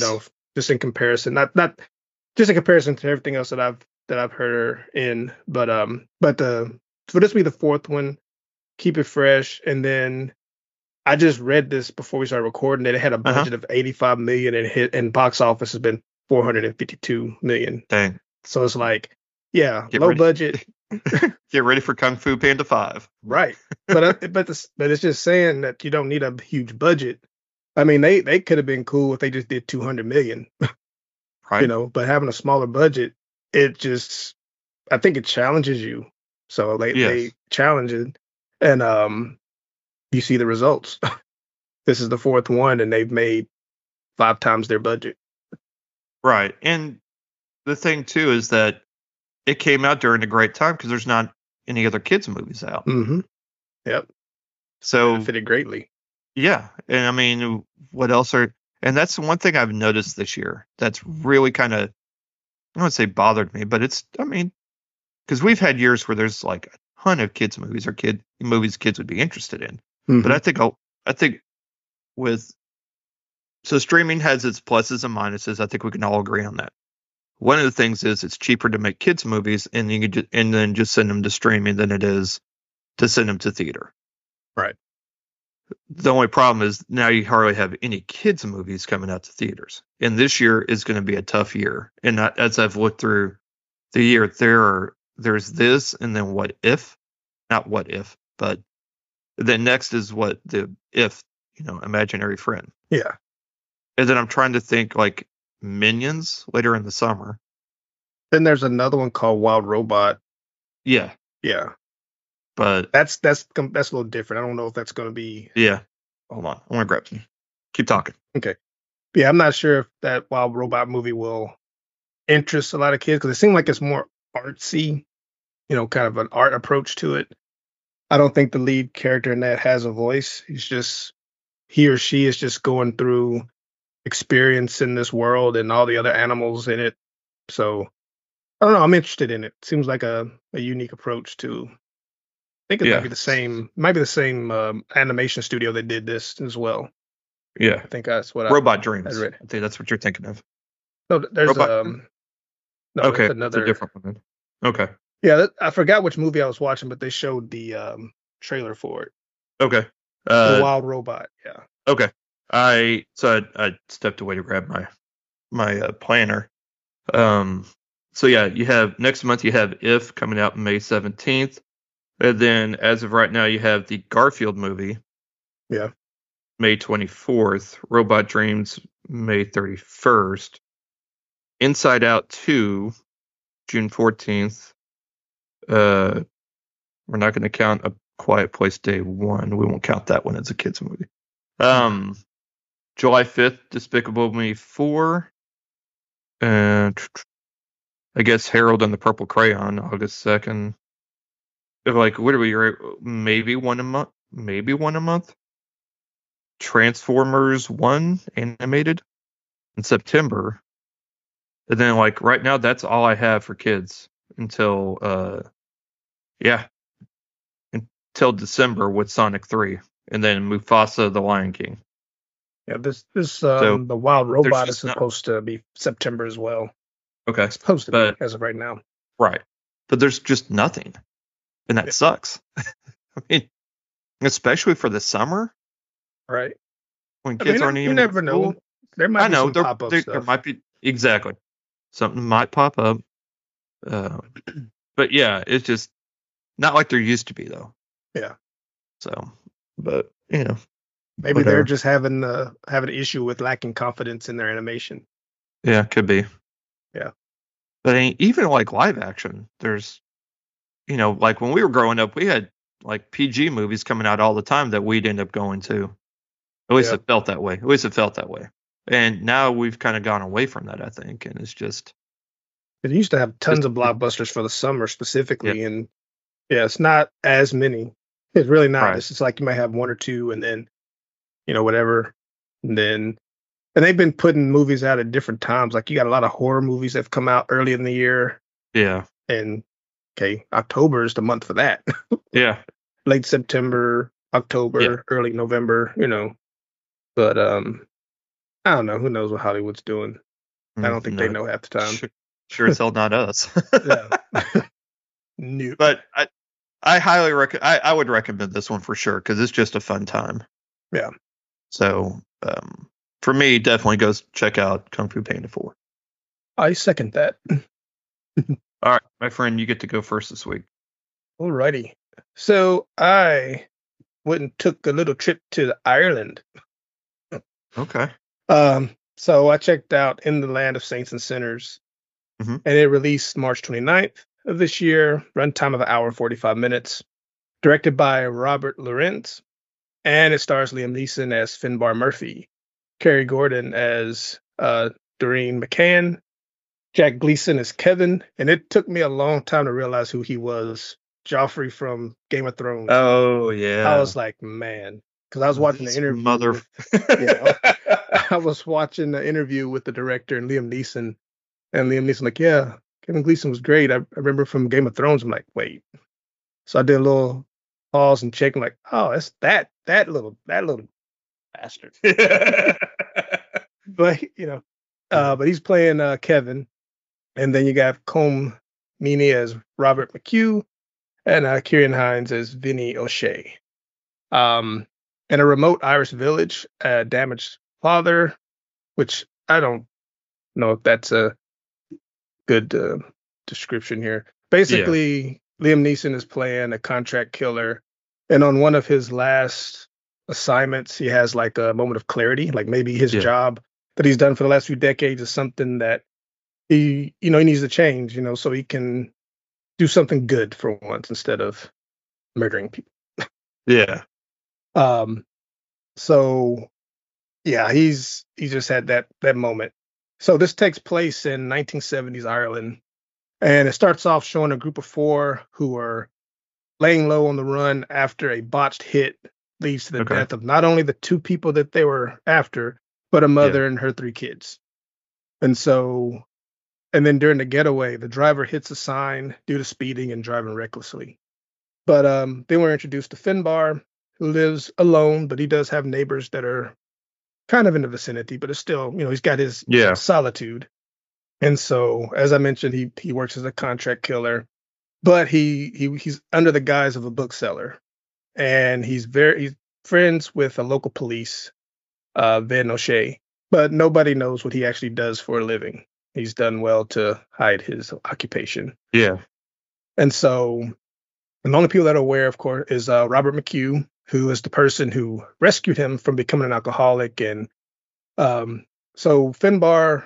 just in comparison, not just in comparison to everything else that I've heard her in. But for this to be the fourth one, keep it fresh. And then I just read this before we started recording that it had a budget of 85 million and box office has been 452 million. Dang. So it's like, yeah, low budget. Get ready for Kung Fu Panda 5. Right. But it's just saying that you don't need a huge budget. I mean, they could have been cool if they just did 200 million. Right. You know, but having a smaller budget, I think it challenges you. So they challenge it, and you see the results. This is the fourth one, and they've made 5 times their budget. Right. And the thing too is that it came out during a great time because there's not any other kids movies out. Mm-hmm. Yep. So it fitted greatly. Yeah. And I mean, what else and that's the one thing I've noticed this year that's really kind of, I wouldn't say bothered me, but because we've had years where there's like a ton of kids movies or movies kids would be interested in. Mm-hmm. But I think so streaming has its pluses and minuses. I think we can all agree on that. One of the things is it's cheaper to make kids movies and then just send them to streaming than it is to send them to theater. Right. The only problem is now you hardly have any kids movies coming out to theaters. And this year is going to be a tough year. And as I've looked through the year, there's this and then What If, not What If, but then next is What the If, Imaginary Friend. Yeah. And then I'm trying to think like Minions later in the summer. Then there's another one called Wild Robot. Yeah. Yeah. But that's a little different. I don't know if that's going to be. Yeah. Hold on. I want to grab some. Keep talking. Okay. Yeah, I'm not sure if that Wild Robot movie will interest a lot of kids because it seems like it's more artsy, kind of an art approach to it. I don't think the lead character in that has a voice. He or she is just going through experience in this world and all the other animals in it. So I don't know. I'm interested in it. Seems like a unique approach to. I think it might be the same animation studio that did this as well. Yeah, I think that's what Robot Dreams. I read. I think that's what you're thinking of. No, there's okay, there's another it's a different one. Okay. Yeah, I forgot which movie I was watching, but they showed the trailer for it. Okay. The Wild Robot. Yeah. Okay. I stepped away to grab my planner. So yeah, you have next month you have If coming out May 17th. And then, as of right now, you have the Garfield movie. Yeah. May 24th. Robot Dreams, May 31st. Inside Out 2, June 14th. We're not going to count A Quiet Place Day 1. We won't count that one as a kids movie. July 5th, Despicable Me 4. And I guess Harold and the Purple Crayon, August 2nd. Like, what are we? Maybe one a month. Transformers 1 animated in September, and then like right now, that's all I have for kids until December with Sonic 3, and then Mufasa: The Lion King. Yeah, the Wild Robot is supposed to be September as well. Okay, it's supposed to be as of right now. Right, but there's just nothing. And that sucks. I mean, especially for the summer. Right. When kids aren't even. You never know. There might be some pop-up stuff. There might be. Exactly. Something might pop up. But yeah, it's just not like there used to be, though. Yeah. So, but, maybe whatever. They're just having an issue with lacking confidence in their animation. Yeah, could be. Yeah. But even like live action, there's. Like when we were growing up, we had like PG movies coming out all the time that we'd end up going to. At least it felt that way. And now we've kind of gone away from that, I think. And it's just. It used to have tons of blockbusters for the summer specifically. Yeah. And it's not as many. It's really not. Right. It's just like you might have one or two and then, whatever. And they've been putting movies out at different times. Like you got a lot of horror movies that have come out early in the year. Yeah. And. Okay, October is the month for that. Yeah. Late September, October, early November, But I don't know. Who knows what Hollywood's doing? I don't think they know half the time. Sure as hell not us. Yeah. New. But I highly I would recommend this one for sure because it's just a fun time. Yeah. So for me, definitely go check out Kung Fu Panda 4. I second that. All right, my friend, you get to go first this week. Alrighty. So I went and took a little trip to Ireland. Okay. So I checked out In the Land of Saints and Sinners, and it released March 29th of this year, runtime of 1 hour 45 minutes, directed by Robert Lorenz, and it stars Liam Neeson as Finbar Murphy, Kerry Gordon as Doreen McCann, Jack Gleason as Kevin, and it took me a long time to realize who he was, Joffrey from Game of Thrones. Oh, yeah. I was like, man, because I was watching the interview. I was watching the interview with the director and Liam Neeson, like, yeah, Kevin Gleason was great. I remember from Game of Thrones. I'm like, wait. So I did a little pause and check. I'm like, oh, it's that little bastard. But but he's playing Kevin, and then you got Colm Meaney as Robert McHugh, and Kieran Hines as Vinny O'Shea. In a remote Irish village, a damaged father, which I don't know if that's a good description here. Basically, Liam Neeson is playing a contract killer, and on one of his last assignments, he has like a moment of clarity, like maybe his job that he's done for the last few decades is something that he needs to change, so he can do something good for once instead of murdering people. Yeah. So yeah, he just had that moment. So this takes place in 1970s Ireland, and it starts off showing a group of 4 who are laying low on the run after a botched hit leads to the death of not only the 2 people that they were after, but a mother and her 3 kids. And then during the getaway, the driver hits a sign due to speeding and driving recklessly. But then we're introduced to Finbar, who lives alone, but he does have neighbors that are kind of in the vicinity, but it's still, he's got his solitude. And so, as I mentioned, he works as a contract killer, but he's under the guise of a bookseller, and he's friends with a local police, Vin O'Shea, but nobody knows what he actually does for a living. He's done well to hide his occupation. Yeah. And so the only people that are aware, of course, is Robert McHugh, who is the person who rescued him from becoming an alcoholic. And so Finbar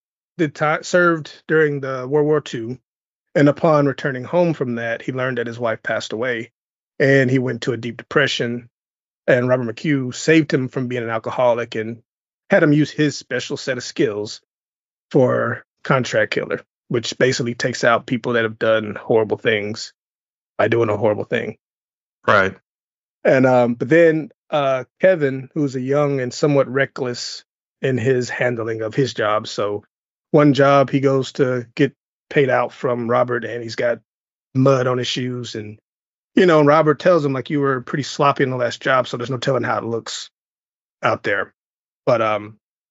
served during the World War II. And upon returning home from that, he learned that his wife passed away, and he went to a deep depression. And Robert McHugh saved him from being an alcoholic and had him use his special set of skills for contract killer, which basically takes out people that have done horrible things by doing a horrible thing. Right. And but then Kevin, who's a young and somewhat reckless in his handling of his job. So one job he goes to get paid out from Robert, and he's got mud on his shoes, and and Robert tells him, like, you were pretty sloppy in the last job, so there's no telling how it looks out there. But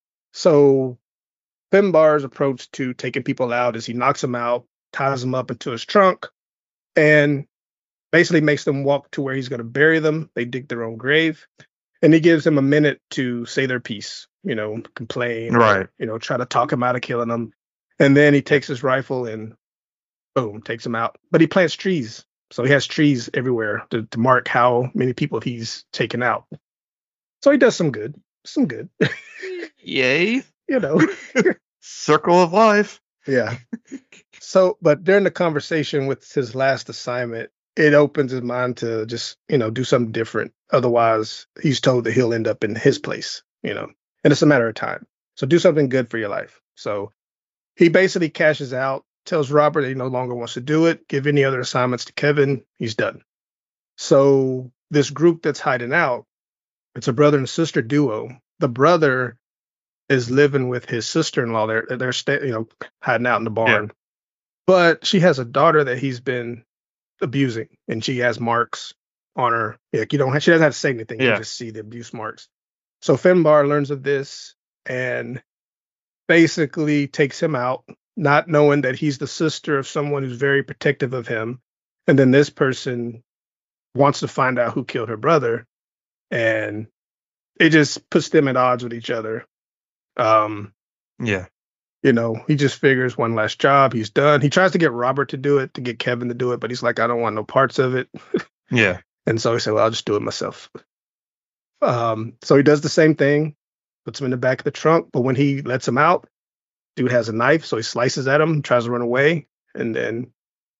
so Finbar's approach to taking people out is he knocks them out, ties them up into his trunk, and basically makes them walk to where he's going to bury them. They dig their own grave, and he gives them a minute to say their piece, complain, right? Try to talk him out of killing them. And then he takes his rifle and boom, takes them out. But he plants trees, so he has trees everywhere to mark how many people he's taken out. So he does some good. Yay. Circle of life. Yeah. So, but during the conversation with his last assignment, it opens his mind to just, do something different. Otherwise, he's told that he'll end up in his place, and it's a matter of time. So do something good for your life. So he basically cashes out, tells Robert that he no longer wants to do it, give any other assignments to Kevin. He's done. So this group that's hiding out, it's a brother and sister duo. The brother is living with his sister-in-law. They're hiding out in the barn. Yeah. But she has a daughter that he's been abusing, and she has marks on her. Like, she doesn't have to say anything. Yeah. You just see the abuse marks. So Finbar learns of this, and basically takes him out, not knowing that he's the sister of someone who's very protective of him. And then this person wants to find out who killed her brother. And it just puts them at odds with each other. Yeah. He just figures one last job. He's done. He tries to get Robert to do it, to get Kevin to do it, but he's like, I don't want no parts of it. Yeah. And so he said, well, I'll just do it myself. So he does the same thing, puts him in the back of the trunk. But when he lets him out, dude has a knife. So he slices at him, tries to run away. And then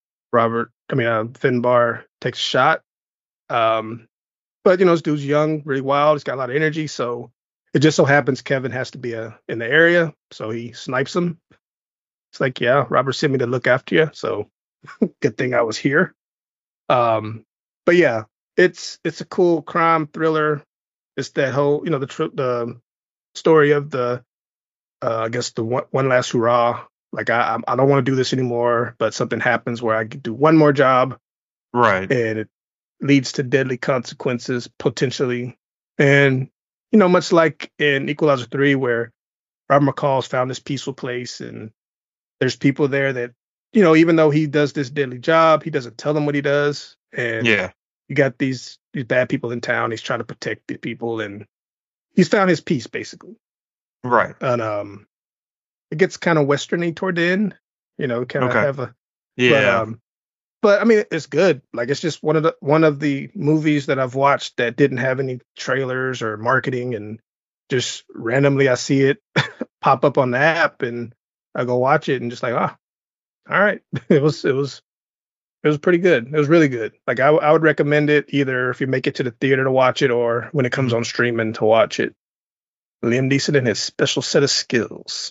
Finbar takes a shot. But, this dude's young, really wild. He's got a lot of energy. So it just so happens Kevin has to be in the area. So he snipes him. It's like, yeah, Robert sent me to look after you. So good thing I was here. But yeah, it's a cool crime thriller. It's that whole, the story of the, I guess the one last hurrah. Like I don't want to do this anymore, but something happens where I could do one more job. Right. And it leads to deadly consequences potentially. And, much like in Equalizer 3, where Robert McCall's found this peaceful place and there's people there that, even though he does this deadly job, he doesn't tell them what he does. And yeah, you got these bad people in town. He's trying to protect the people and he's found his peace basically. Right. And it gets kind of westerny toward the end, have a, yeah. But I mean, it's good. Like it's just one of the movies that I've watched that didn't have any trailers or marketing, and just randomly I see it pop up on the app, and I go watch it, and just like, all right, it was pretty good. It was really good. Like I would recommend it either if you make it to the theater to watch it, or when it comes on streaming to watch it. Liam Neeson and his special set of skills.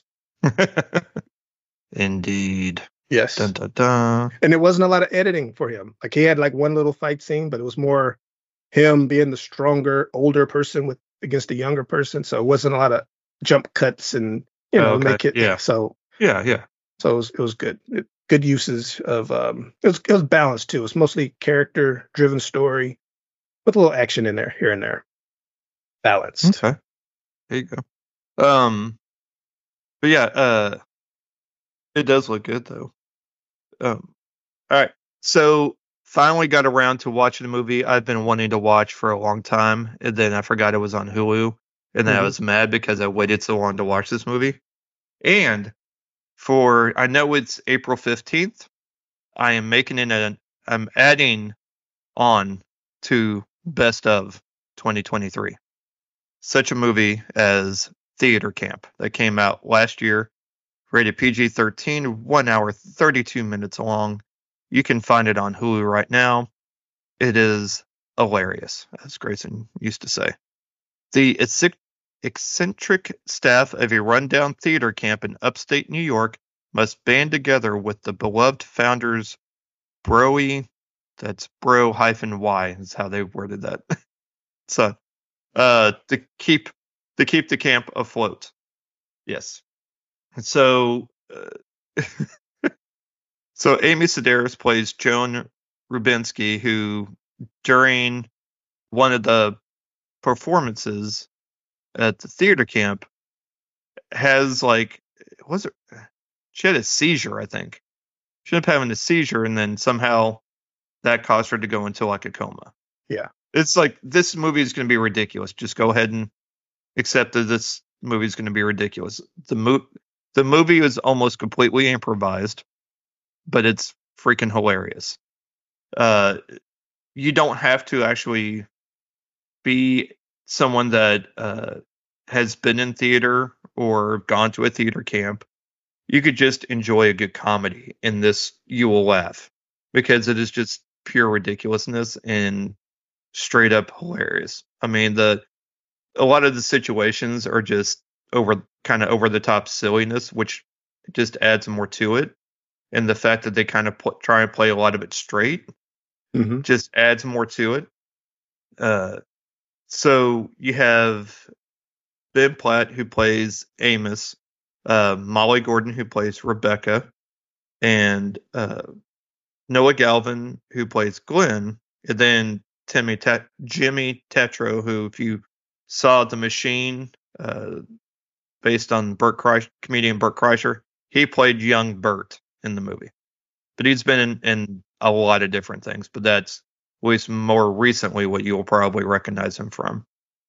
Indeed. Yes. Dun, dun, dun. And it wasn't a lot of editing for him. Like he had like one little fight scene, but it was more him being the stronger, older person against a younger person. So it wasn't a lot of jump cuts and make it. Yeah. So yeah. So it was good. Good uses of it was balanced too. It's mostly character driven story with a little action in there here and there. Balanced. Okay. There you go. But yeah, it does look good though. All right. So finally got around to watching the movie I've been wanting to watch for a long time, and then I forgot it was on Hulu, and then I was mad because I waited so long to watch this movie. And I know it's April 15th, I am I'm adding on to Best of 2023. Such a movie as Theater Camp that came out last year. Rated PG-13, 1 hour, 32 minutes long. You can find it on Hulu right now. It is hilarious, as Grayson used to say. The eccentric staff of a rundown theater camp in upstate New York must band together with the beloved founders Broy, that's Bro-Y is how they worded that. So, to keep the camp afloat. Yes. So, so Amy Sedaris plays Joan Rubinsky, who during one of the performances at the theater camp has she had a seizure, I think. She ended up having a seizure, and then somehow that caused her to go into like a coma. Yeah. It's like, this movie is going to be ridiculous. Just go ahead and accept that this movie is going to be ridiculous. The movie is almost completely improvised, but it's freaking hilarious. You don't have to actually be someone that has been in theater or gone to a theater camp. You could just enjoy a good comedy in this. You will laugh because it is just pure ridiculousness and straight up hilarious. I mean, a lot of the situations are just over the top silliness, which just adds more to it. And the fact that they kind of try and play a lot of it straight just adds more to it. So you have Ben Platt, who plays Amos, Molly Gordon, who plays Rebecca, and Noah Galvin, who plays Glenn, and then Jimmy Tetro, who, if you saw The Machine based on comedian Bert Kreischer. He played young Bert in the movie, but he's been in a lot of different things. But that's at least more recently what you will probably recognize him from.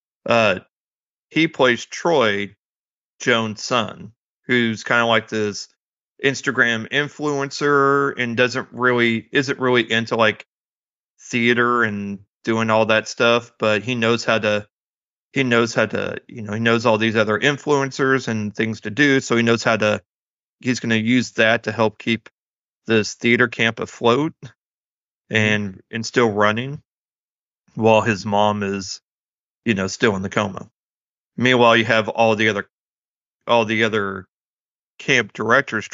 He plays Troy, Joan's son, who's kind of like this Instagram influencer and isn't really into like theater and doing all that stuff, but he knows how to, he knows all these other influencers and things to do. So he's going to use that to help keep this theater camp afloat and still running while his mom is, still in the coma. Meanwhile, you have all the other camp directors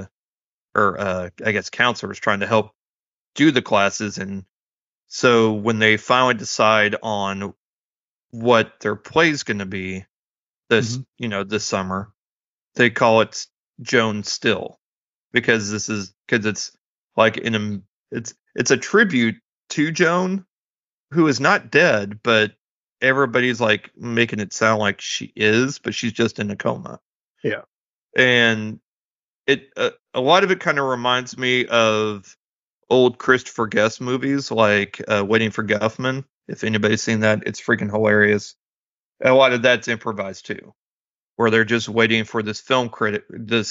counselors trying to help do the classes. And so when they finally decide on what their play is going to be this summer, they call it Joan Still, because it's like it's a tribute to Joan, who is not dead, but everybody's like making it sound like she is, but she's just in a coma. Yeah. And a lot of it kind of reminds me of old Christopher Guest movies, like Waiting for Guffman. If anybody's seen that, it's freaking hilarious. And a lot of that's improvised too, where they're just waiting for this theater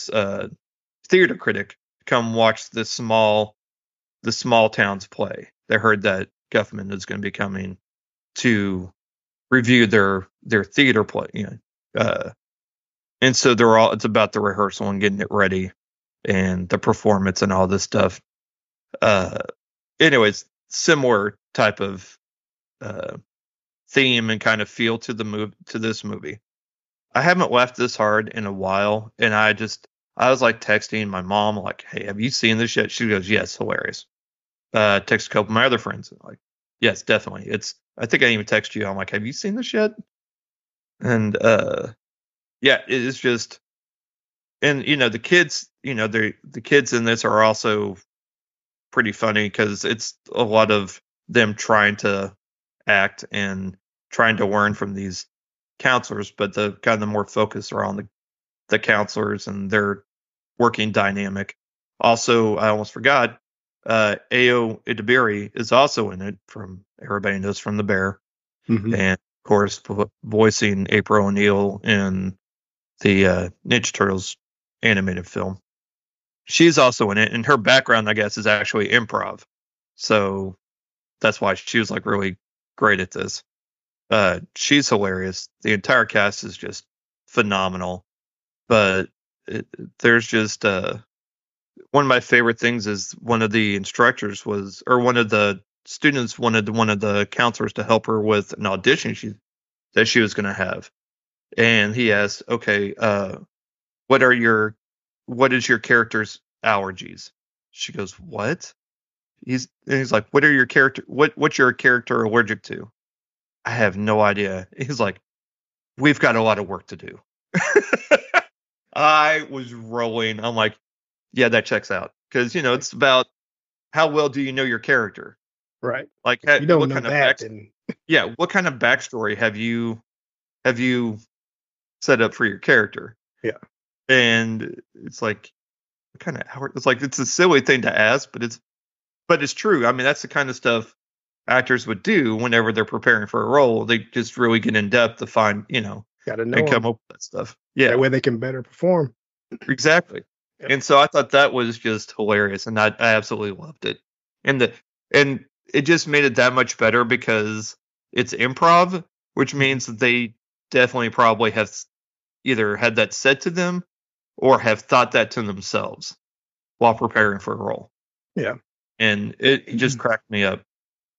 critic to come watch the small town's play. They heard that Guffman is going to be coming to review their theater play, and so it's about the rehearsal and getting it ready and the performance and all this stuff. Anyways, similar type of theme and kind of feel to this movie. I haven't laughed this hard in a while, and I was like texting my mom, like, "Hey, have you seen this yet?" She goes, "Yes, hilarious." Text a couple of my other friends, like, "Yes, definitely." I think I even text you. I'm like, "Have you seen this yet?" And yeah, it is just, and the kids, the kids in this are also pretty funny because it's a lot of them trying to act and trying to learn from these counselors, but the kind of more focus around the counselors and their working dynamic. Also, I almost forgot, Ayo Edebiri is also in it, from everybody knows from The Bear, and of course voicing April O'Neil in the Ninja Turtles animated film. She's also in it, and her background, I guess, is actually improv, so that's why she was like really great at this. She's hilarious. The entire cast is just phenomenal. But there's just one of my favorite things is one of the instructors one of the students wanted one of the counselors to help her with an audition that she was going to have, and he asked, "Okay, what is your character's allergies?" She goes, "What?" He's like, what's your character allergic to?" "I have no idea." He's like, "We've got a lot of work to do." I was rolling. I'm like, yeah, that checks out, because it's about how well do you know your character, right? Like, you don't what know kind that. Yeah, what kind of backstory have you set up for your character? Yeah, and it's like, it's a silly thing to ask, but it's true. I mean, that's the kind of stuff actors would do whenever they're preparing for a role. They just really get in depth to find, gotta know, and come up with that stuff. Yeah, that way they can better perform. Exactly. Yep. And so I thought that was just hilarious, and I absolutely loved it. And it just made it that much better because it's improv, which means that they definitely probably have either had that said to them or have thought that to themselves while preparing for a role. Yeah. And it just cracked me up.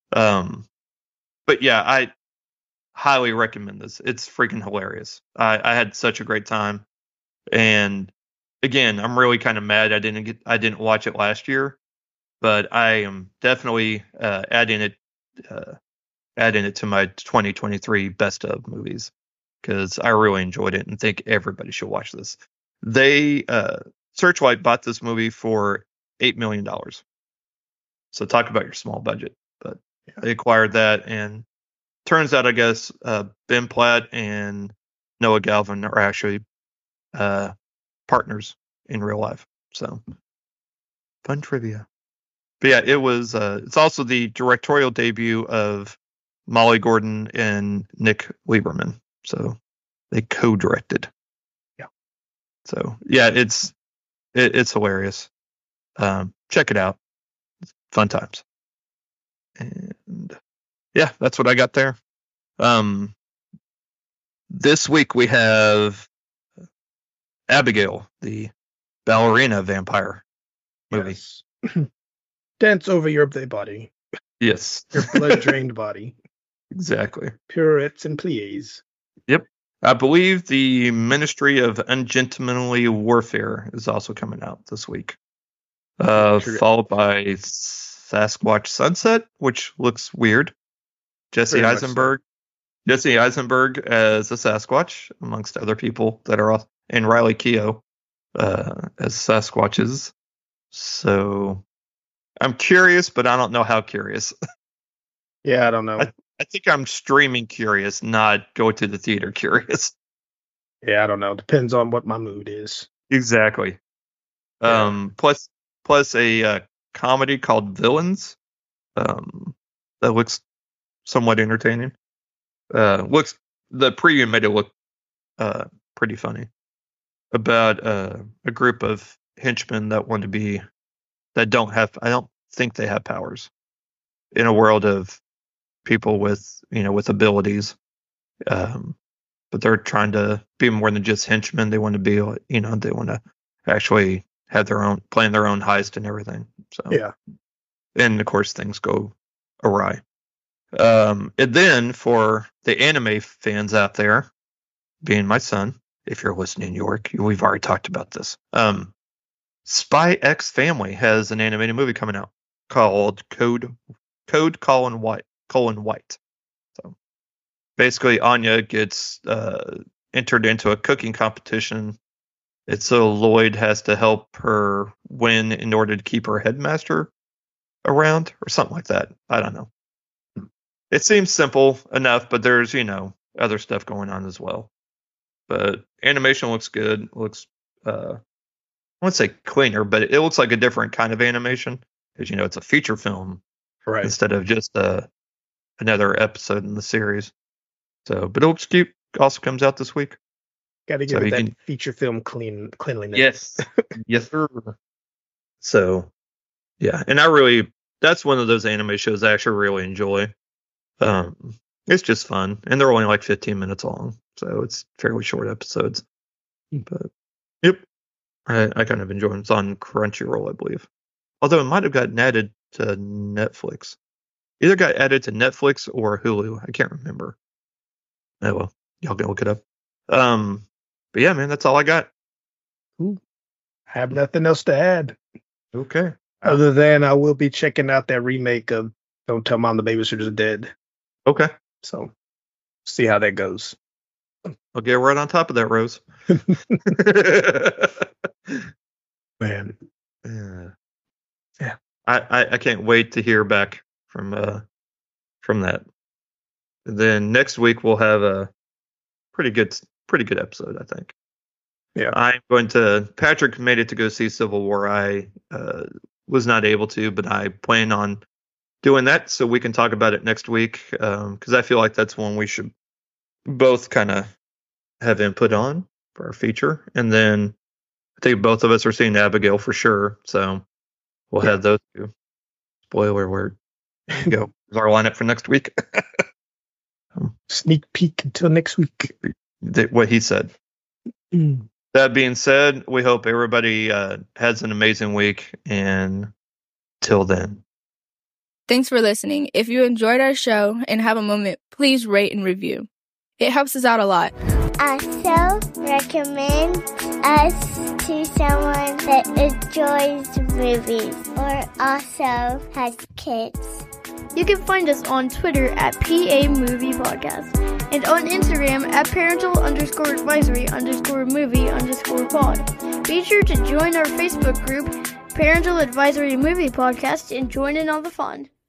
But yeah, I highly recommend this. It's freaking hilarious. I had such a great time. And again, I'm really kind of mad I didn't watch it last year, but I am definitely adding it to my 2023 best of movies, because I really enjoyed it and think everybody should watch this. They Searchlight bought this movie for $8 million. So talk about your small budget, but they acquired that, and turns out, I guess, Ben Platt and Noah Galvin are actually partners in real life. So fun trivia. But yeah, it was. It's also the directorial debut of Molly Gordon and Nick Lieberman. So they co-directed. Yeah. So yeah, it's hilarious. Check it out. Fun times. And yeah, that's what I got there. This week we have Abigail, the ballerina vampire movie. Yes. Dance over your body. Yes. Your blood-drained body. Exactly. Pirouettes and plies. Yep. I believe the Ministry of Ungentlemanly Warfare is also coming out this week. Followed by Sasquatch Sunset, which looks weird. Jesse Eisenberg as a Sasquatch, amongst other people that are and Riley Keough as Sasquatches. So I'm curious, but I don't know how curious. Yeah, I don't know. I think I'm streaming curious, not go to the theater curious. Yeah, I don't know. Depends on what my mood is. Exactly. Yeah. Plus a comedy called Villains. That looks somewhat entertaining. The preview made it look pretty funny. About a group of henchmen that want to be I don't think they have powers in a world of people with abilities. But they're trying to be more than just henchmen. They want to be, they want to actually have plan their own heist and everything. So yeah. And of course things go awry. And then for the anime fans out there, being my son, if you're listening, York, we've already talked about this. Spy X Family has an animated movie coming out called Code Colon White. So basically, Anya gets entered into a cooking competition. It's so Lloyd has to help her win in order to keep her headmaster around, or something like that. I don't know. It seems simple enough, but there's other stuff going on as well. But animation looks good. Looks I wouldn't say cleaner, but it looks like a different kind of animation because it's a feature film, right? Instead of just another episode in the series. So, but it looks cute. Also comes out this week. Got to give it that feature film cleanliness. Yes, yes, sir. So, yeah, and that's one of those anime shows I actually really enjoy. It's just fun, and they're only like 15 minutes long, so it's fairly short episodes. But yep, I kind of enjoy them. It's on Crunchyroll, I believe. Although it might have gotten added to Netflix. Either got added to Netflix or Hulu. I can't remember. Oh well, y'all can look it up. But yeah, man, that's all I got. Ooh, I have nothing else to add. Okay. Other than I will be checking out that remake of Don't Tell Mom the Babysitter's Dead. Okay. So, see how that goes. I'll get right on top of that, Rose. Man. Yeah. I can't wait to hear back from that. And then next week we'll have a pretty good episode, I think. Yeah. Patrick made it to go see Civil War. I was not able to, but I plan on doing that so we can talk about it next week. Because I feel like that's one we should both kind of have input on for our feature. And then I think both of us are seeing Abigail for sure. So we'll have those two. Spoiler alert. There you go. There's our lineup for next week. Sneak peek until next week. What he said. That being said, we hope everybody has an amazing week. And till then. Thanks for listening. If you enjoyed our show and have a moment, please rate and review. It helps us out a lot. Also, recommend us to someone that enjoys movies or also has kids. You can find us on Twitter at PA Movie Podcast and on Instagram at parental_advisory_movie_pod. Be sure to join our Facebook group, Parental Advisory Movie Podcast, and join in on the fun.